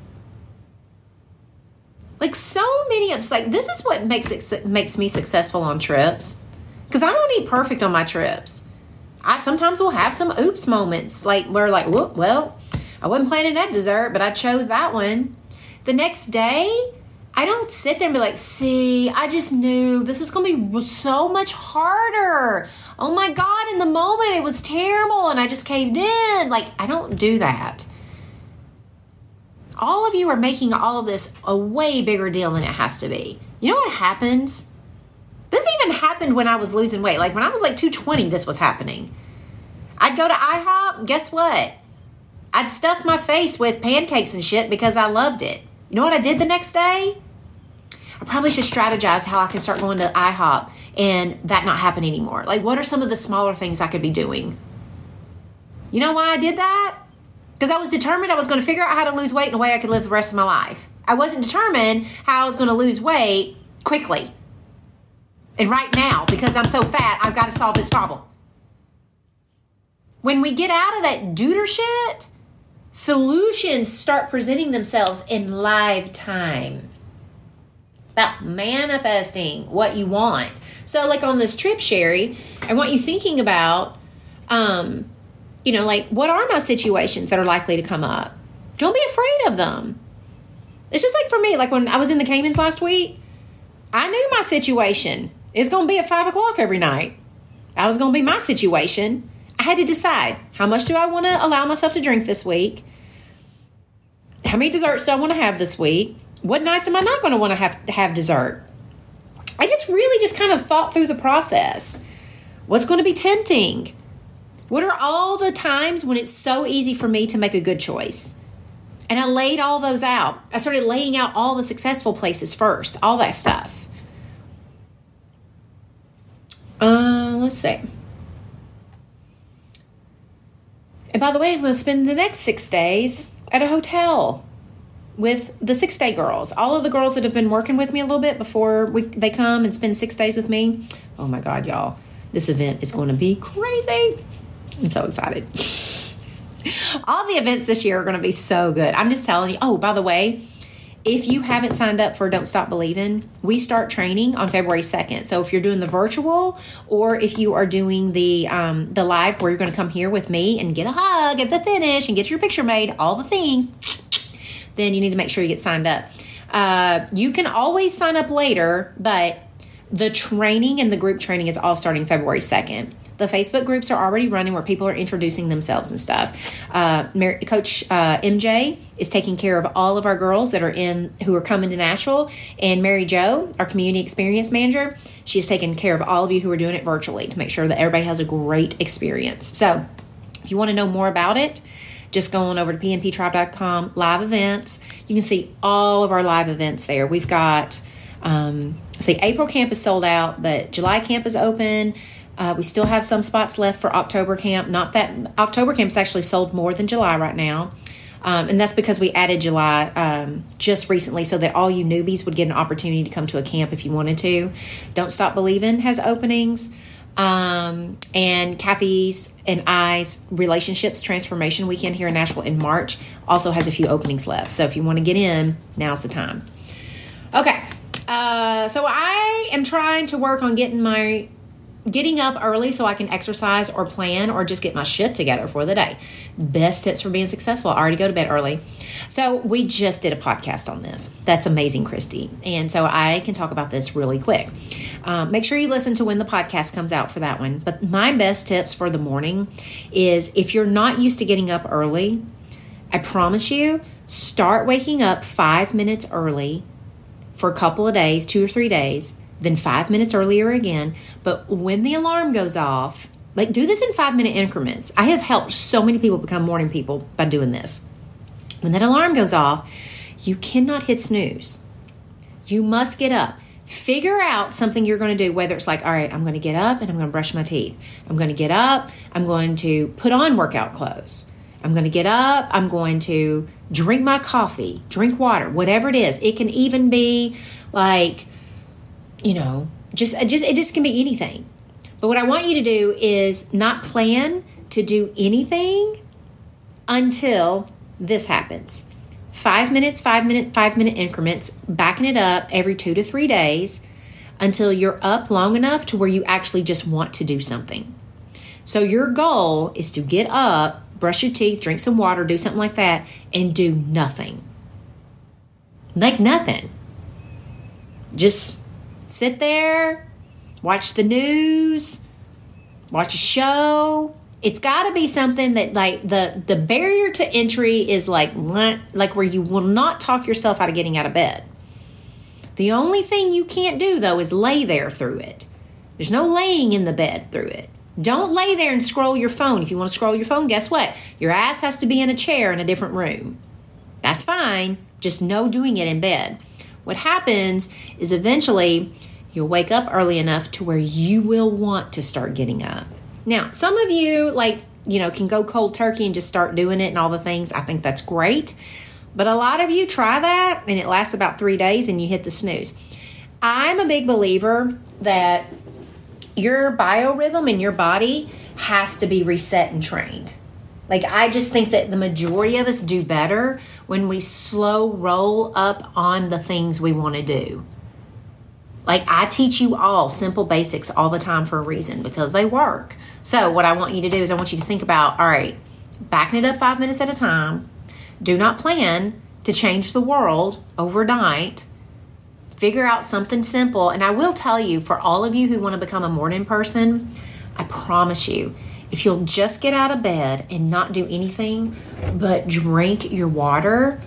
Like, so many of us, like, this is what makes me successful on trips. Because I don't eat perfect on my trips. I sometimes will have some oops moments, like, where, like, whoop, well, I wasn't planning that dessert, but I chose that one. The next day, I don't sit there and be like, see, I just knew this is going to be so much harder. Oh my God, in the moment, it was terrible, and I just caved in. Like, I don't do that. All of you are making all of this a way bigger deal than it has to be. You know what happens? This even happened when I was losing weight. Like, when I was like 220, this was happening. I'd go to IHOP, guess what? I'd stuff my face with pancakes and shit because I loved it. You know what I did the next day? I probably should strategize how I can start going to IHOP and that not happen anymore. Like, what are some of the smaller things I could be doing? You know why I did that? Because I was determined I was going to figure out how to lose weight in a way I could live the rest of my life. I wasn't determined how I was going to lose weight quickly. And right now, because I'm so fat, I've got to solve this problem. When we get out of that duder shit, solutions start presenting themselves in live time. It's about manifesting what you want. So, like on this trip, Sherry, I want you thinking about, like, what are my situations that are likely to come up? Don't be afraid of them. It's just like for me, like when I was in the Caymans last week, I knew my situation. It's going to be at 5 o'clock every night. That was going to be my situation. I had to decide, how much do I want to allow myself to drink this week? How many desserts do I want to have this week? What nights am I not going to want to have dessert? I just really just kind of thought through the process. What's going to be tempting? What are all the times when it's so easy for me to make a good choice? And I laid all those out. I started laying out all the successful places first, all that stuff. Let's see. And by the way, I'm going to spend the next 6 days at a hotel with the 6-day girls. All of the girls that have been working with me a little bit before they come and spend 6 days with me. Oh my God, y'all. This event is going to be crazy. I'm so excited. All the events this year are going to be so good. I'm just telling you. Oh, by the way, if you haven't signed up for Don't Stop Believing, we start training on February 2nd. So if you're doing the virtual or if you are doing the live where you're going to come here with me and get a hug at the finish and get your picture made, all the things, then you need to make sure you get signed up. You can always sign up later, but the training and the group training is all starting February 2nd. The Facebook groups are already running where people are introducing themselves and stuff. Coach MJ is taking care of all of our girls who are coming to Nashville. And Mary Jo, our community experience manager, she is taking care of all of you who are doing it virtually to make sure that everybody has a great experience. So if you want to know more about it, just go on over to pnptribe.com, live events. You can see all of our live events there. We've got see, April camp is sold out, but July camp is open. We still have some spots left for October camp. Not that October camp is actually sold more than July right now. And that's because we added July just recently so that all you newbies would get an opportunity to come to a camp if you wanted to. Don't Stop Believing has openings. And Kathy's and I's Relationships Transformation Weekend here in Nashville in March also has a few openings left. So if you want to get in, now's the time. Okay. So I am trying to work on getting up early so I can exercise or plan or just get my shit together for the day. Best tips for being successful. I already go to bed early. So we just did a podcast on this. That's amazing, Christy. And so I can talk about this really quick. Make sure you listen to when the podcast comes out for that one. But my best tips for the morning is if you're not used to getting up early, I promise you, start waking up 5 minutes early for a couple of days, 2 or 3 days, then 5 minutes earlier again. But when the alarm goes off, like do this in 5-minute increments. I have helped so many people become morning people by doing this. When that alarm goes off, you cannot hit snooze. You must get up. Figure out something you're going to do, whether it's like, all right, I'm going to get up and I'm going to brush my teeth. I'm going to get up. I'm going to put on workout clothes. I'm going to get up. I'm going to drink my coffee, drink water, whatever it is. It can even be like, you know, it just can be anything. But what I want you to do is not plan to do anything until this happens. 5 minutes, 5-minute increments, backing it up every 2 to 3 days until you're up long enough to where you actually just want to do something. So your goal is to get up, brush your teeth, drink some water, do something like that, and do nothing. Like nothing. Just sit there, watch the news, watch a show. It's got to be something that like the barrier to entry is like where you will not talk yourself out of getting out of bed. The only thing you can't do though is lay there through it. There's no laying in the bed through it. Don't lay there and scroll your phone. If you want to scroll your phone, guess what? Your ass has to be in a chair in a different room. That's fine. Just no doing it in bed. What happens is eventually you'll wake up early enough to where you will want to start getting up. Now, some of you can go cold turkey and just start doing it and all the things. I think that's great. But a lot of you try that and it lasts about 3 days and you hit the snooze. I'm a big believer that your biorhythm in your body has to be reset and trained. Like, I just think that the majority of us do better when we slow roll up on the things we want to do. Like, I teach you all simple basics all the time for a reason, because they work. So what I want you to do is I want you to think about, all right, backing it up 5 minutes at a time. Do not plan to change the world overnight. Figure out something simple. And I will tell you, for all of you who want to become a morning person, I promise you, if you'll just get out of bed and not do anything but drink your water.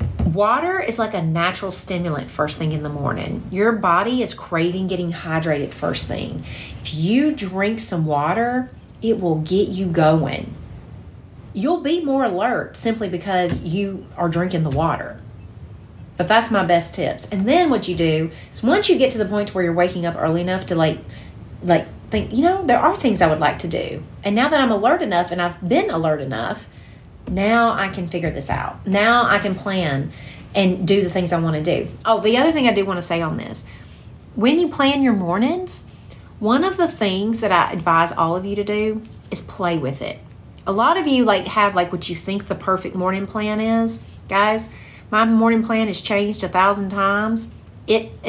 Water is like a natural stimulant first thing in the morning. Your body is craving getting hydrated first thing. If you drink some water, it will get you going. You'll be more alert simply because you are drinking the water. But that's my best tips. And then what you do is once you get to the point where you're waking up early enough to like think, there are things I would like to do. And now that I'm alert enough and I've been alert enough, now I can figure this out. Now I can plan and do the things I want to do. Oh, the other thing I do want to say on this, when you plan your mornings, one of the things that I advise all of you to do is play with it. A lot of you have what you think the perfect morning plan is. Guys, my morning plan has changed 1,000 times. It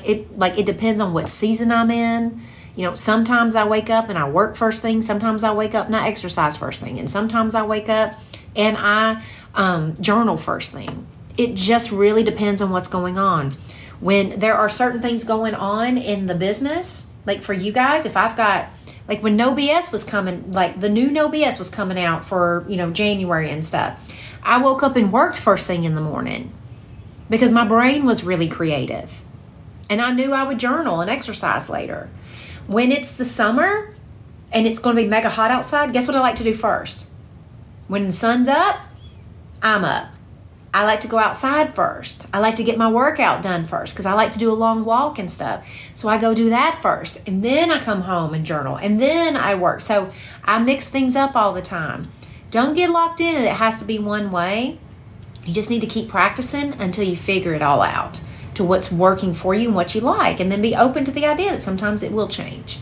depends on what season I'm in. Sometimes I wake up and I work first thing. Sometimes I wake up and I exercise first thing. And sometimes I wake up and I journal first thing. It just really depends on what's going on. When there are certain things going on in the business, like for you guys, if I've got, when No BS was coming, the new No BS was coming out for, January and stuff, I woke up and worked first thing in the morning because my brain was really creative. And I knew I would journal and exercise later. When it's the summer and it's going to be mega hot outside, guess what I like to do first? When the sun's up, I'm up. I like to go outside first. I like to get my workout done first because I like to do a long walk and stuff. So I go do that first. And then I come home and journal. And then I work. So I mix things up all the time. Don't get locked in. It has to be one way. You just need to keep practicing until you figure it all out to what's working for you and what you like. And then be open to the idea that sometimes it will change.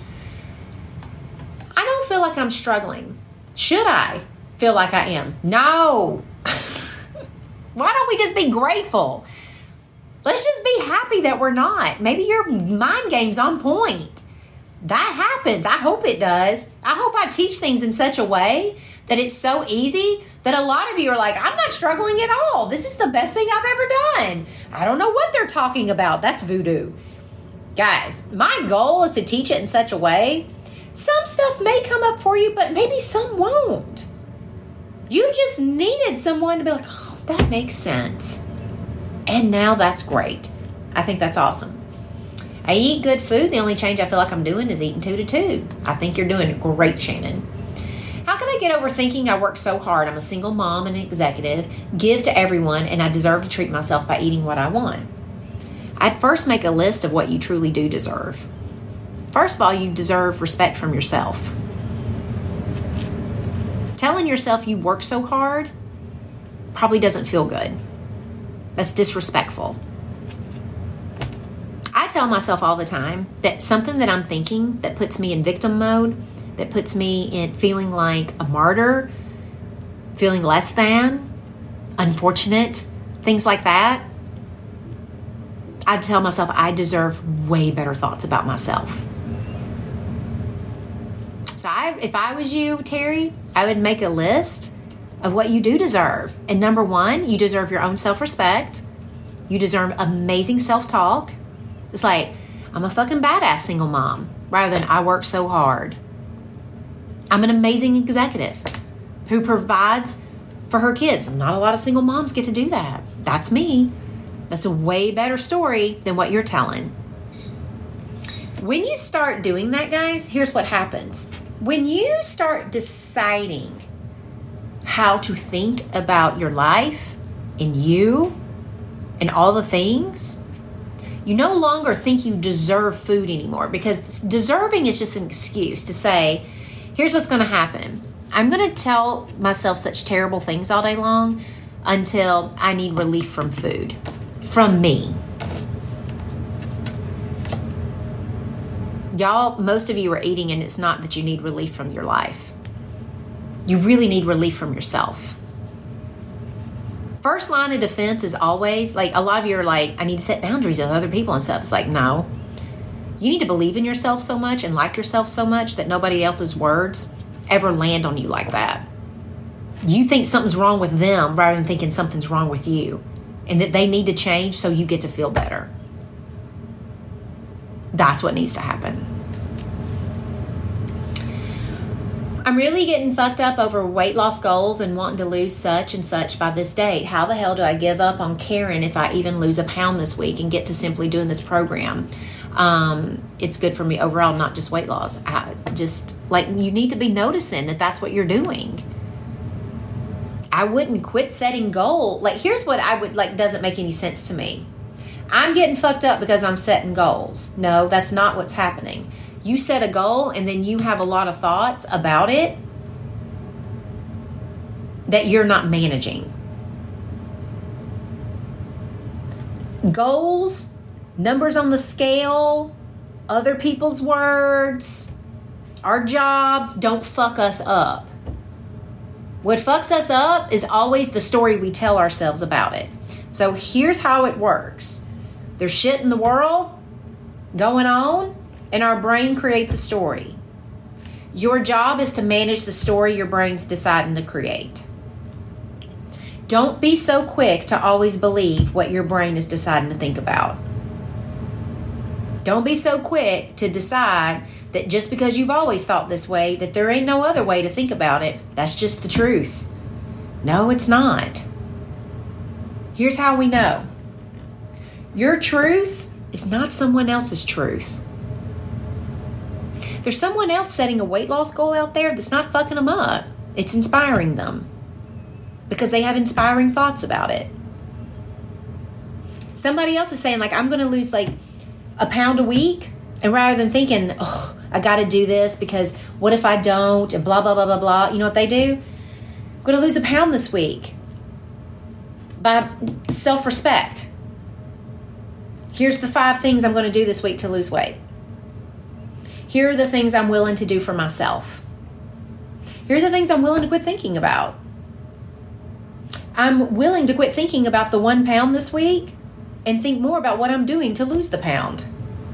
I don't feel like I'm struggling. Should I feel like I am? No. Why don't we just be grateful? Let's just be happy that we're not. Maybe your mind game's on point. That happens. I hope it does. I hope I teach things in such a way that it's so easy that a lot of you are like, I'm not struggling at all. This is the best thing I've ever done. I don't know what they're talking about. That's voodoo. Guys, my goal is to teach it in such a way. Some stuff may come up for you, but maybe some won't. You just needed someone to be like, oh, that makes sense. And now that's great. I think that's awesome. I eat good food. The only change I feel like I'm doing is eating 2 to 2. I think you're doing great, Shannon. How can I get over thinking I work so hard? I'm a single mom and an executive, give to everyone, and I deserve to treat myself by eating what I want. I'd first make a list of what you truly do deserve. First of all, you deserve respect from yourself. Telling yourself you work so hard probably doesn't feel good. That's disrespectful. I tell myself all the time that something that I'm thinking that puts me in victim mode, that puts me in feeling like a martyr, feeling less than, unfortunate, things like that, I tell myself I deserve way better thoughts about myself. So if I was you, Terry, I would make a list of what you do deserve. And number 1, you deserve your own self-respect. You deserve amazing self-talk. It's like, I'm a fucking badass single mom, rather than I work so hard. I'm an amazing executive who provides for her kids. Not a lot of single moms get to do that. That's me. That's a way better story than what you're telling. When you start doing that, guys, here's what happens. When you start deciding how to think about your life and you and all the things, you no longer think you deserve food anymore, because deserving is just an excuse to say, here's what's going to happen. I'm going to tell myself such terrible things all day long until I need relief from food, from me. Y'all, most of you are eating, and it's not that you need relief from your life. You really need relief from yourself. First line of defense is always, like, a lot of you are like, I need to set boundaries with other people and stuff. It's like, no. You need to believe in yourself so much and like yourself so much that nobody else's words ever land on you like that. You think something's wrong with them rather than thinking something's wrong with you, and that they need to change so you get to feel better. That's what needs to happen. I'm really getting fucked up over weight loss goals and wanting to lose such and such by this date. How the hell do I give up on caring if I even lose a pound this week and get to simply doing this program? It's good for me overall, not just weight loss. You need to be noticing that that's what you're doing. I wouldn't quit setting goal. Like, here's what I would like, doesn't make any sense to me. I'm getting fucked up because I'm setting goals. No, that's not what's happening. You set a goal and then you have a lot of thoughts about it that you're not managing. Goals, numbers on the scale, other people's words, our jobs don't fuck us up. What fucks us up is always the story we tell ourselves about it. So here's how it works. There's shit in the world going on, and our brain creates a story. Your job is to manage the story your brain's deciding to create. Don't be so quick to always believe what your brain is deciding to think about. Don't be so quick to decide that just because you've always thought this way, that there ain't no other way to think about it. That's just the truth. No, it's not. Here's how we know. Your truth is not someone else's truth. There's someone else setting a weight loss goal out there that's not fucking them up. It's inspiring them because they have inspiring thoughts about it. Somebody else is saying, like, I'm going to lose like a pound a week. And rather than thinking, oh, I got to do this because what if I don't? And blah, blah, blah, blah, blah. You know what they do? I'm going to lose a pound this week. By self-respect. Here's the 5 things I'm going to do this week to lose weight. Here are the things I'm willing to do for myself. Here are the things I'm willing to quit thinking about. I'm willing to quit thinking about the 1 pound this week and think more about what I'm doing to lose the pound.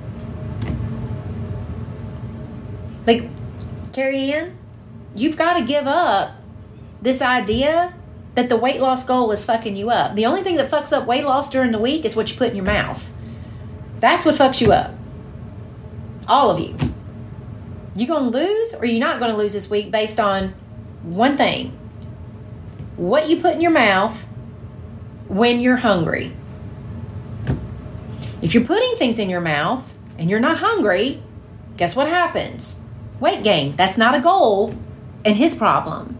Like, Carrie Ann, you've got to give up this idea that the weight loss goal is fucking you up. The only thing that fucks up weight loss during the week is what you put in your mouth. That's what fucks you up. All of you. You going to lose or you're not going to lose this week based on one thing. What you put in your mouth when you're hungry. If you're putting things in your mouth and you're not hungry, guess what happens? Weight gain. That's not a goal and his problem.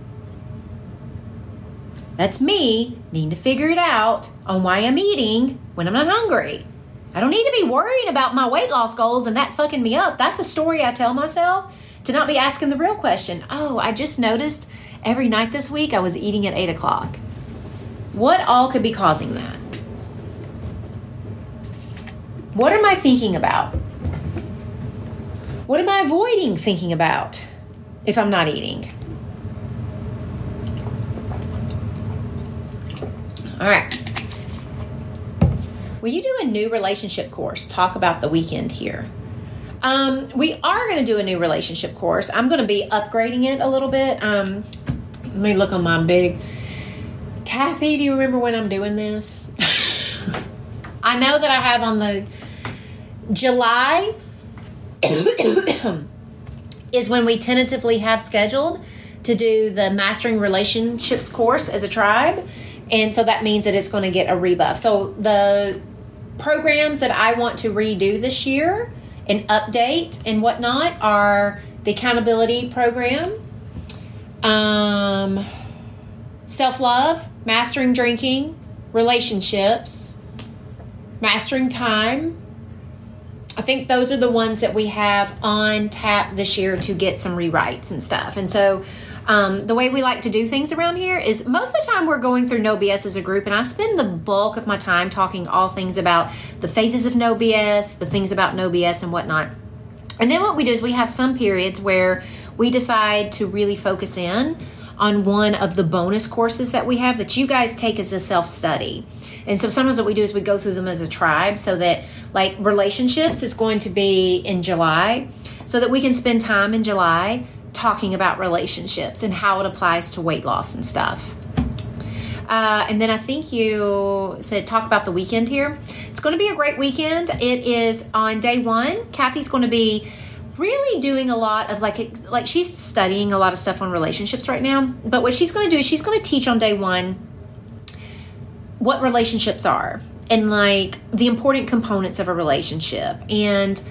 That's me needing to figure it out on why I'm eating when I'm not hungry. I don't need to be worrying about my weight loss goals and that fucking me up. That's a story I tell myself to not be asking the real question. Oh, I just noticed every night this week I was eating at 8 o'clock. What all could be causing that? What am I thinking about? What am I avoiding thinking about if I'm not eating? All right. Will you do a new relationship course? Talk about the weekend here. We are going to do a new relationship course. I'm going to be upgrading it a little bit. Let me look on my big... Kathy, do you remember when I'm doing this? I know that I have on the July is when we tentatively have scheduled to do the Mastering Relationships course as a tribe. And so that means that it's going to get a rebuff. So the programs that I want to redo this year and update and whatnot are the accountability program, self-love, mastering drinking, relationships, mastering time. I think those are the ones that we have on tap this year to get some rewrites and stuff. And so the way we like to do things around here is most of the time we're going through No BS as a group, and I spend the bulk of my time talking all things about the phases of No BS, the things about No BS and whatnot. And then what we do is we have some periods where we decide to really focus in on one of the bonus courses that we have that you guys take as a self-study. And so sometimes what we do is we go through them as a tribe, so that like relationships is going to be in July, so that we can spend time in July talking about relationships and how it applies to weight loss and stuff. And then I think you said talk about the weekend here. It's going to be a great weekend. It is on day 1. Kathy's going to be really doing a lot of like she's studying a lot of stuff on relationships right now. But what she's going to do is she's going to teach on day 1 what relationships are and like the important components of a relationship and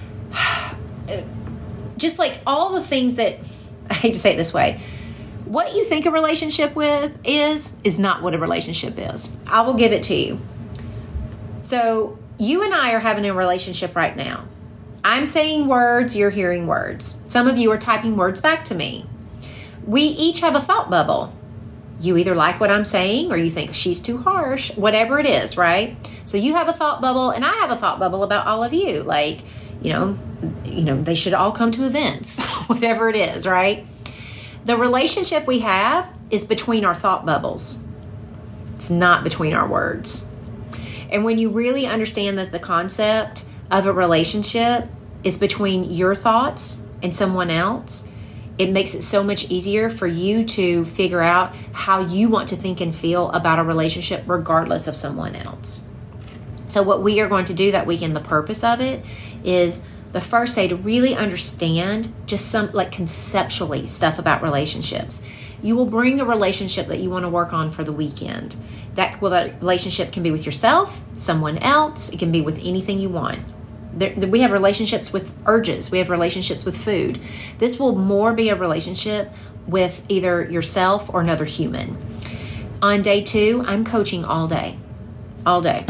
just like all the things that, I hate to say it this way, what you think a relationship with is not what a relationship is. I will give it to you. So you and I are having a relationship right now. I'm saying words, you're hearing words. Some of you are typing words back to me. We each have a thought bubble. You either like what I'm saying or you think she's too harsh, whatever it is, right? So you have a thought bubble and I have a thought bubble about all of you. Like, you know, they should all come to events, whatever it is, right? The relationship we have is between our thought bubbles. It's not between our words. And when you really understand that the concept of a relationship is between your thoughts and someone else, it makes it so much easier for you to figure out how you want to think and feel about a relationship regardless of someone else. So what we are going to do that weekend, the purpose of it is the first day to really understand just some like conceptually stuff about relationships. You will bring a relationship that you want to work on for the weekend. That relationship can be with yourself, someone else. It can be with anything you want. We have relationships with urges. We have relationships with food. This will more be a relationship with either yourself or another human. On day 2, I'm coaching all day. All day.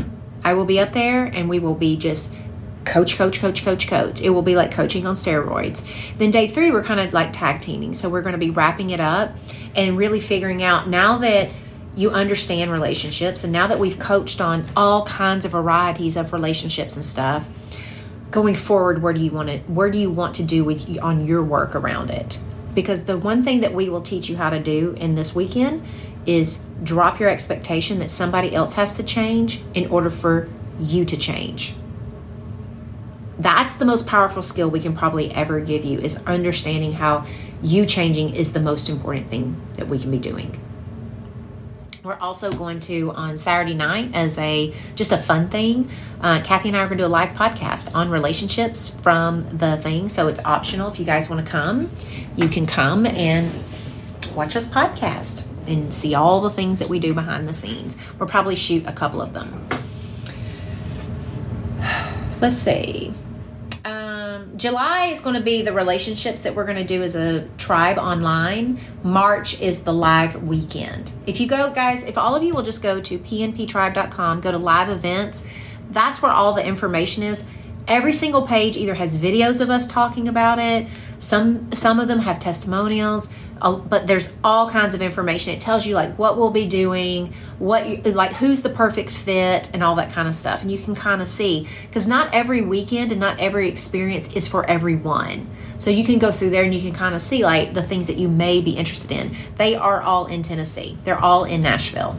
I will be up there and we will be just coach. It will be like coaching on steroids. Then day 3, we're kind of like tag teaming. So we're going to be wrapping it up and really figuring out, now that you understand relationships and now that we've coached on all kinds of varieties of relationships and stuff, going forward, where do you want to do with on your work around it? Because the one thing that we will teach you how to do in this weekend is drop your expectation that somebody else has to change in order for you to change. That's the most powerful skill we can probably ever give you, is understanding how you changing is the most important thing that we can be doing. We're also going to, on Saturday night, as just a fun thing, Kathy and I are going to do a live podcast on relationships from the thing. So it's optional. If you guys want to come, you can come and watch us podcast and see all the things that we do behind the scenes. We'll probably shoot a couple of them. Let's see. July is going to be the relationships that we're going to do as a tribe online. March is the live weekend. If you go, guys, if all of you will just go to pnptribe.com, go to live events, that's where all the information is. Every single page either has videos of us talking about it. Some of them have testimonials, but there's all kinds of information. It tells you like what we'll be doing, who's the perfect fit, and all that kind of stuff. And you can kind of see, because not every weekend and not every experience is for everyone. So you can go through there and you can kind of see like the things that you may be interested in. They are all in Tennessee. They're all in Nashville.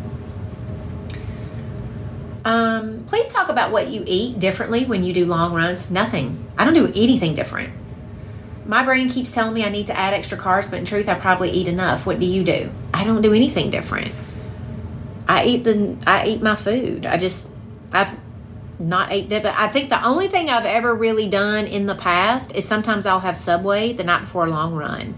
Please talk about what you eat differently when you do long runs. Nothing. I don't do anything different. My brain keeps telling me I need to add extra carbs, but in truth, I probably eat enough. What do you do? I don't do anything different. I eat my food. I've not ate that, but I think the only thing I've ever really done in the past is sometimes I'll have Subway the night before a long run.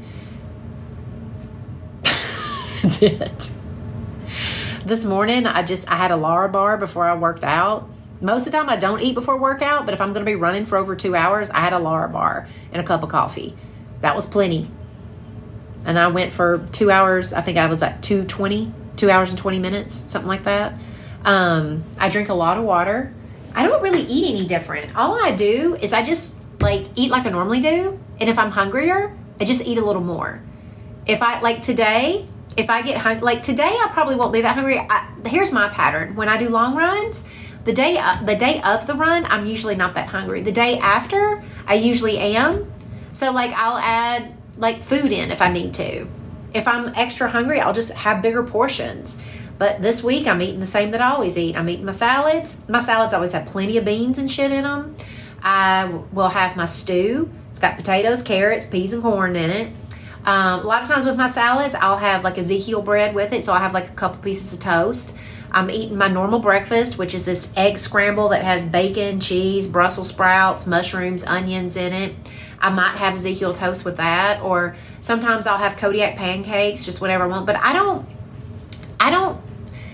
That's it. This morning, I had a Lara bar before I worked out. Most of the time, I don't eat before workout, but if I'm going to be running for over 2 hours, I had a Lara bar and a cup of coffee. That was plenty. And I went for 2 hours. I think I was at 2 hours and 20 minutes, something like that. I drink a lot of water. I don't really eat any different. All I do is I just eat like I normally do. And if I'm hungrier, I just eat a little more. If I today, if I get hungry, today I probably won't be that hungry. Here's my pattern. When I do long runs, the day of the run, I'm usually not that hungry. The day after, I usually am. So I'll add food in if I need to. If I'm extra hungry, I'll just have bigger portions. But this week, I'm eating the same that I always eat. I'm eating my salads. My salads always have plenty of beans and shit in them. I will have my stew. It's got potatoes, carrots, peas, and corn in it. A lot of times with my salads, I'll have Ezekiel bread with it. So I'll have a couple pieces of toast. I'm eating my normal breakfast, which is this egg scramble that has bacon, cheese, Brussels sprouts, mushrooms, onions in it. I might have Ezekiel toast with that, or sometimes I'll have Kodiak pancakes, just whatever I want. But I don't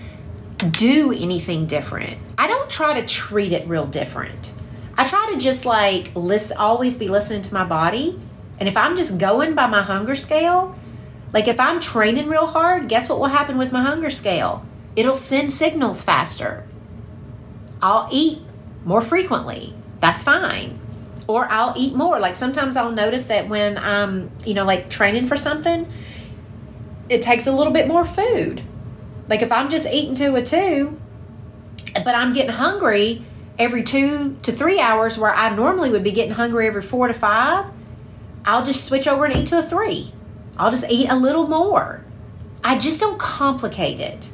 do anything different. I don't try to treat it real different. I try to just always be listening to my body. And if I'm just going by my hunger scale, if I'm training real hard, guess what will happen with my hunger scale? It'll send signals faster. I'll eat more frequently. That's fine. Or I'll eat more. Sometimes I'll notice that when I'm, training for something, it takes a little bit more food. If I'm just eating to a 2, but I'm getting hungry every 2 to 3 hours where I normally would be getting hungry every 4 to 5, I'll just switch over and eat to a 3. I'll just eat a little more. I just don't complicate it.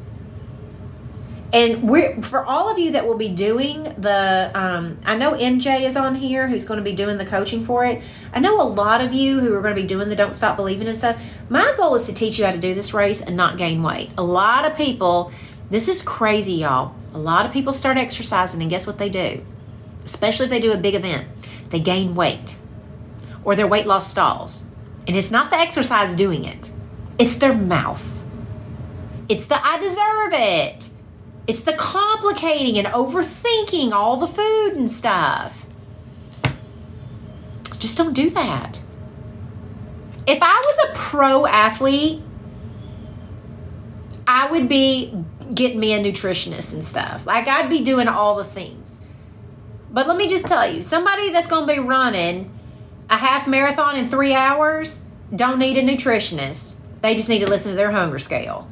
And for all of you that will be doing I know MJ is on here who's going to be doing the coaching for it. I know a lot of you who are going to be doing the Don't Stop Believing and stuff. My goal is to teach you how to do this race and not gain weight. A lot of people, this is crazy, y'all. A lot of people start exercising and guess what they do? Especially if they do a big event. They gain weight or their weight loss stalls. And it's not the exercise doing it. It's their mouth. It's the I deserve it. It's the complicating and overthinking all the food and stuff. Just don't do that. If I was a pro athlete, I would be getting me a nutritionist and stuff. Like, I'd be doing all the things. But let me just tell you, somebody that's going to be running a half marathon in 3 hours don't need a nutritionist. They just need to listen to their hunger scale.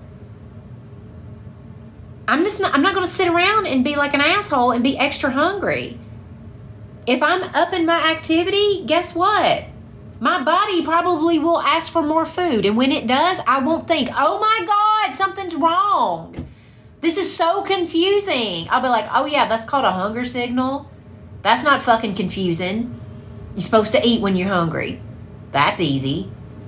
I'm not going to sit around and be like an asshole and be extra hungry. If I'm up in my activity, guess what? My body probably will ask for more food. And when it does, I won't think, oh my God, something's wrong. This is so confusing. I'll be like, oh yeah, that's called a hunger signal. That's not fucking confusing. You're supposed to eat when you're hungry. That's easy.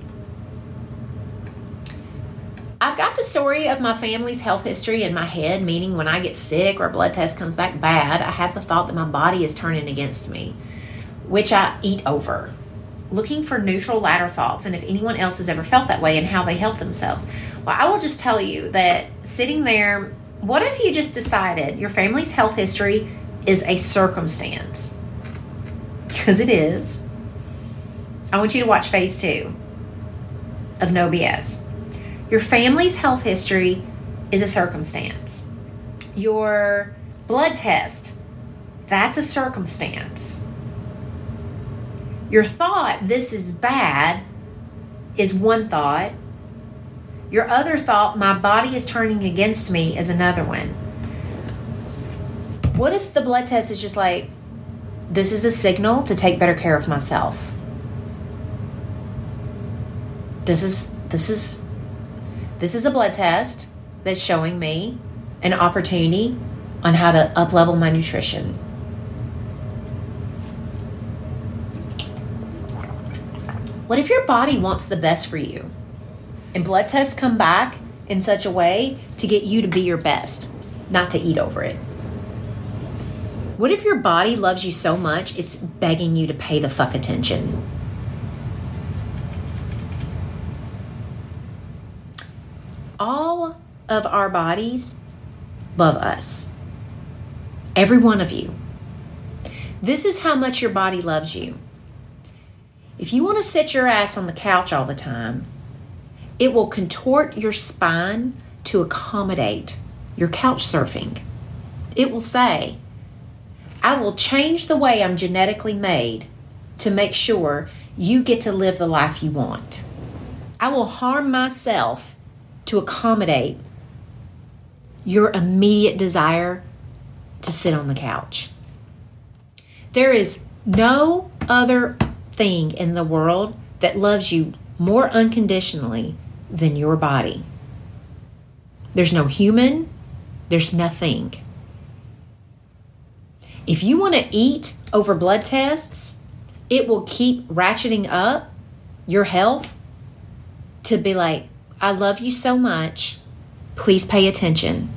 I've got the story of my family's health history in my head, meaning when I get sick or a blood test comes back bad, I have the thought that my body is turning against me, which I eat over. Looking for neutral ladder thoughts, and if anyone else has ever felt that way and how they help themselves. Well, I will just tell you that sitting there, what if you just decided your family's health history is a circumstance? Because it is. I want you to watch phase 2 of No BS. Your family's health history is a circumstance. Your blood test, that's a circumstance. Your thought, this is bad, is one thought. Your other thought, my body is turning against me, is another one. What if the blood test is just like, this is a signal to take better care of myself? This is a blood test that's showing me an opportunity on how to up-level my nutrition. What if your body wants the best for you and blood tests come back in such a way to get you to be your best, not to eat over it? What if your body loves you so much it's begging you to pay the fuck attention? All of our bodies love us. Every one of you. This is how much your body loves you. If you want to sit your ass on the couch all the time, it will contort your spine to accommodate your couch surfing. It will say, I will change the way I'm genetically made to make sure you get to live the life you want. I will harm myself to accommodate your immediate desire to sit on the couch. There is no other thing in the world that loves you more unconditionally than your body. There's no human, there's nothing. If you want to eat over blood tests, it will keep ratcheting up your health to be like, I love you so much. Please pay attention.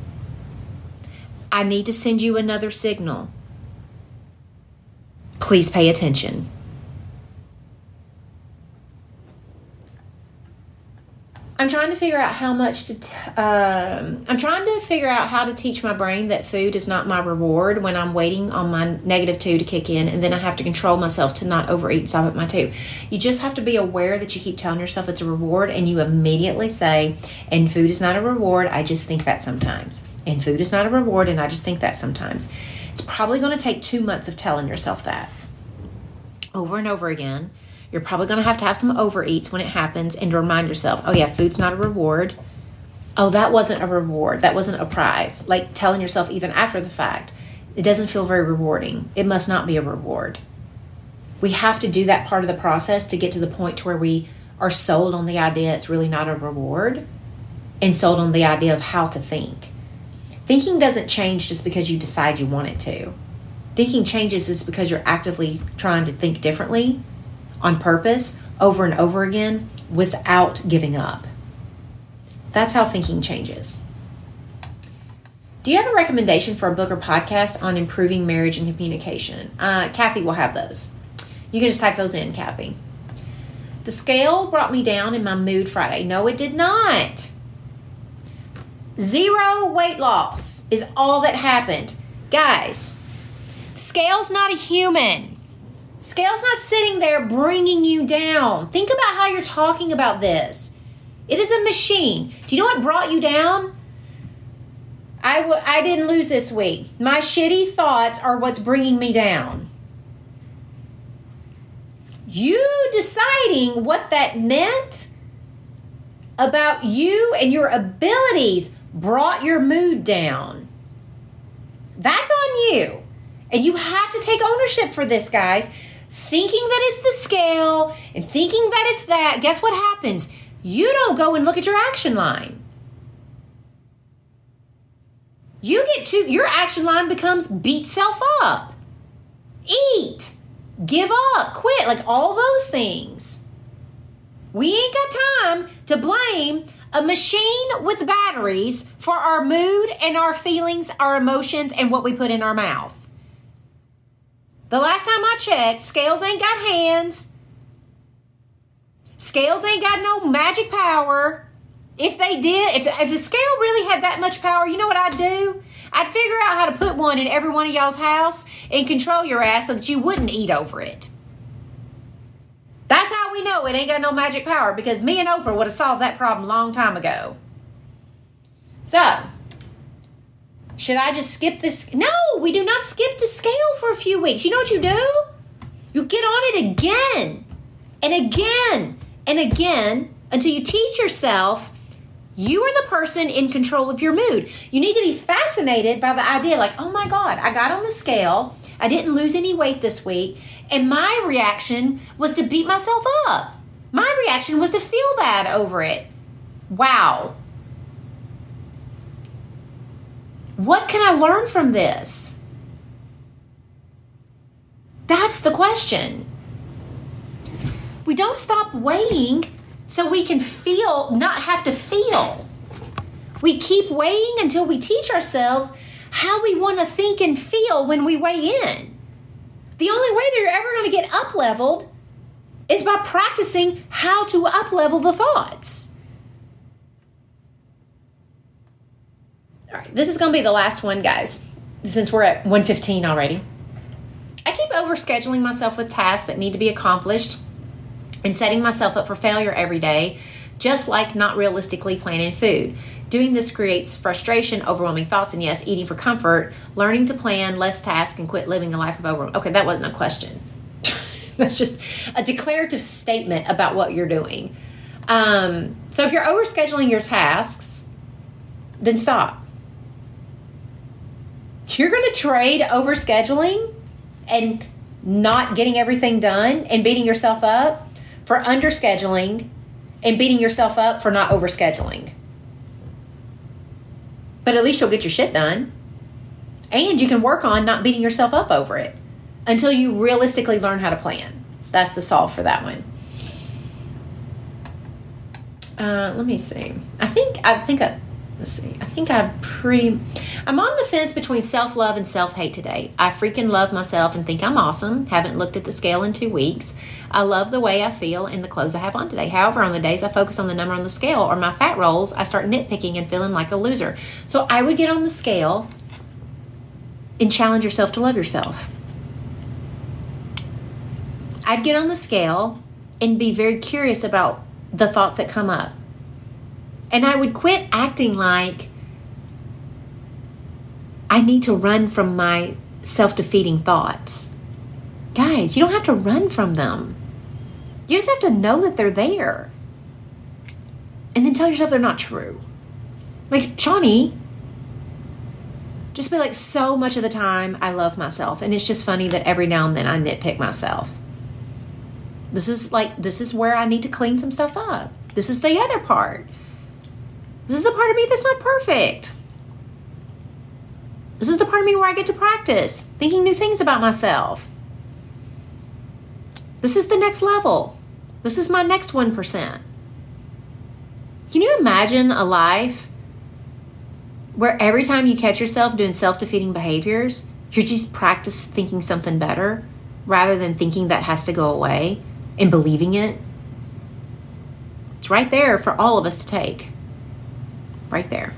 I need to send you another signal. Please pay attention. I'm trying to figure out how to teach my brain that food is not my reward when I'm waiting on my -2 to kick in, and then I have to control myself to not overeat and stop at my 2. You just have to be aware that you keep telling yourself it's a reward, and you immediately say, and food is not a reward, I just think that sometimes. And food is not a reward, and I just think that sometimes. It's probably going to take 2 months of telling yourself that over and over again. You're probably going to have some overeats when it happens, and to remind yourself, oh yeah, food's not a reward. Oh, that wasn't a reward. That wasn't a prize. Like telling yourself even after the fact, it doesn't feel very rewarding. It must not be a reward. We have to do that part of the process to get to the point to where we are sold on the idea it's really not a reward and sold on the idea of how to think. Thinking doesn't change just because you decide you want it to. Thinking changes just because you're actively trying to think differently on purpose over and over again without giving up. That's how thinking changes. Do you have a recommendation for a book or podcast on improving marriage and communication? Kathy will have those. You can just type those in, Kathy. The scale brought me down in my mood Friday. No, it did not. 0 weight loss is all that happened. Guys, the scale's not a human. Scale's not sitting there bringing you down. Think about how you're talking about this. It is a machine. Do you know what brought you down? I didn't lose this week. My shitty thoughts are what's bringing me down. You deciding what that meant about you and your abilities brought your mood down. That's on you. And you have to take ownership for this, guys. Thinking that it's the scale and thinking that it's that, guess what happens? You don't go and look at your action line. Your action line becomes beat self up, eat, give up, quit, like all those things. We ain't got time to blame a machine with batteries for our mood and our feelings, our emotions, and what we put in our mouth. The last time I checked, scales ain't got hands. Scales ain't got no magic power. If they did, if the scale really had that much power, you know what I'd do? I'd figure out how to put one in every one of y'all's house and control your ass so that you wouldn't eat over it. That's how we know it ain't got no magic power, because me and Oprah would have solved that problem a long time ago. So, should I just skip this? No, we do not skip the scale for a few weeks. You know what you do? You get on it again and again and again until you teach yourself you are the person in control of your mood. You need to be fascinated by the idea like, oh my God, I got on the scale. I didn't lose any weight this week. And my reaction was to beat myself up. My reaction was to feel bad over it. Wow. What can I learn from this? That's the question. We don't stop weighing so we can feel, not have to feel. We keep weighing until we teach ourselves how we want to think and feel when we weigh in. The only way that you're ever going to get up-leveled is by practicing how to up-level the thoughts. All right, this is going to be the last one, guys, since we're at 1:15 already. I keep overscheduling myself with tasks that need to be accomplished and setting myself up for failure every day, just like not realistically planning food. Doing this creates frustration, overwhelming thoughts, and yes, eating for comfort, learning to plan less tasks, and quit living a life of overwhelm. Okay, that wasn't a question. That's just a declarative statement about what you're doing. So if you're overscheduling your tasks, then stop. You're going to trade overscheduling and not getting everything done and beating yourself up for underscheduling and beating yourself up for not overscheduling. But at least you'll get your shit done. And you can work on not beating yourself up over it until you realistically learn how to plan. That's the solve for that one. Let me see. I'm on the fence between self-love and self-hate today. I freaking love myself and think I'm awesome. Haven't looked at the scale in 2 weeks. I love the way I feel and the clothes I have on today. However, on the days I focus on the number on the scale or my fat rolls, I start nitpicking and feeling like a loser. So I would get on the scale and challenge yourself to love yourself. I'd get on the scale and be very curious about the thoughts that come up. And I would quit acting like I need to run from my self-defeating thoughts. Guys, you don't have to run from them. You just have to know that they're there. And then tell yourself they're not true. Like, Shawnee, just be like, so much of the time I love myself. And it's just funny that every now and then I nitpick myself. This is where I need to clean some stuff up. This is the other part. This is the part of me that's not perfect. This is the part of me where I get to practice thinking new things about myself. This is the next level. This is my next 1%. Can you imagine a life where every time you catch yourself doing self-defeating behaviors, you're just practice thinking something better rather than thinking that has to go away and believing it? It's right there for all of us to take. Right there.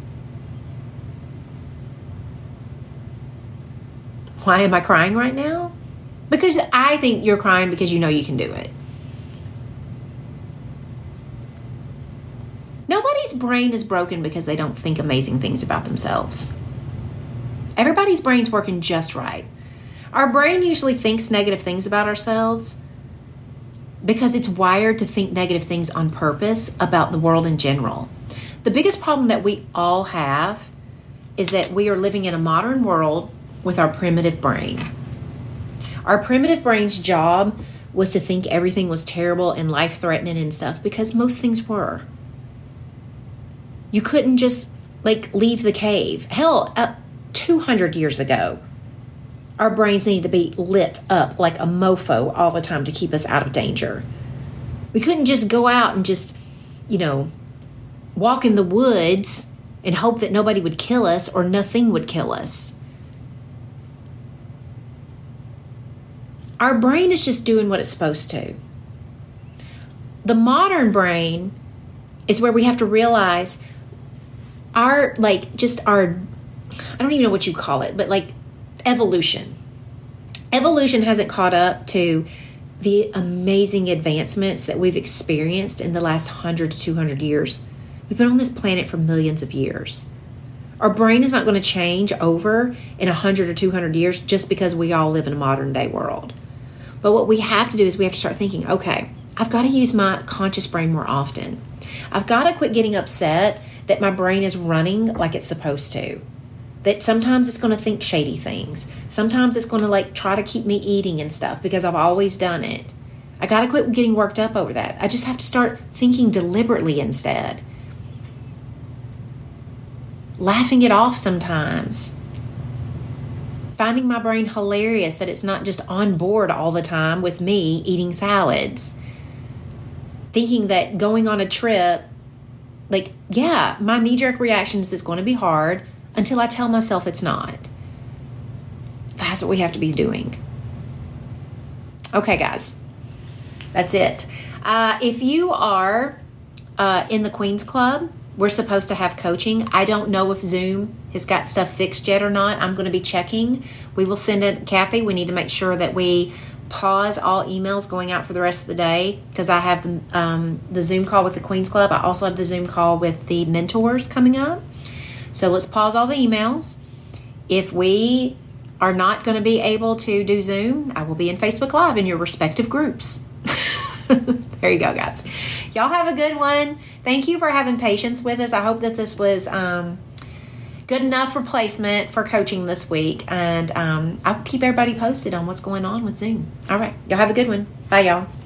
Why am I crying right now? Because I think you're crying because you know you can do it. Nobody's nobody's brain is broken because they don't think amazing things about themselves. Everybody's brain's working just right. Our brain usually thinks negative things about ourselves because it's wired to think negative things on purpose about the world in general. The biggest problem that we all have is that we are living in a modern world with our primitive brain. Our primitive brain's job was to think everything was terrible and life-threatening and stuff because most things were. You couldn't just leave the cave. Hell, 200 years ago, our brains needed to be lit up like a mofo all the time to keep us out of danger. We couldn't just go out and just, walk in the woods and hope that nobody would kill us or nothing would kill us. Our brain is just doing what it's supposed to. The modern brain is where we have to realize I don't even know what you call it, but evolution. Evolution hasn't caught up to the amazing advancements that we've experienced in the last 100 to 200 years. We've been on this planet for millions of years. Our brain is not going to change over in 100 or 200 years just because we all live in a modern day world. But what we have to do is we have to start thinking, okay, I've got to use my conscious brain more often. I've got to quit getting upset that my brain is running like it's supposed to. That sometimes it's going to think shady things. Sometimes it's going to try to keep me eating and stuff because I've always done it. I got to quit getting worked up over that. I just have to start thinking deliberately instead. Laughing it off sometimes. Finding my brain hilarious that it's not just on board all the time with me eating salads. Thinking that going on a trip, my knee-jerk reaction is it's going to be hard until I tell myself it's not. That's what we have to be doing. Okay, guys. That's it. If you are in the Queen's Club, we're supposed to have coaching. I don't know if Zoom has got stuff fixed yet or not. I'm going to be checking. We will send it. Kathy, we need to make sure that we pause all emails going out for the rest of the day because I have the Zoom call with the Queen's Club. I also have the Zoom call with the mentors coming up. So let's pause all the emails. If we are not going to be able to do Zoom, I will be in Facebook Live in your respective groups. There you go, guys. Y'all have a good one. Thank you for having patience with us. I hope that this was good enough replacement for coaching this week. And I'll keep everybody posted on what's going on with Zoom. All right. Y'all have a good one. Bye, y'all.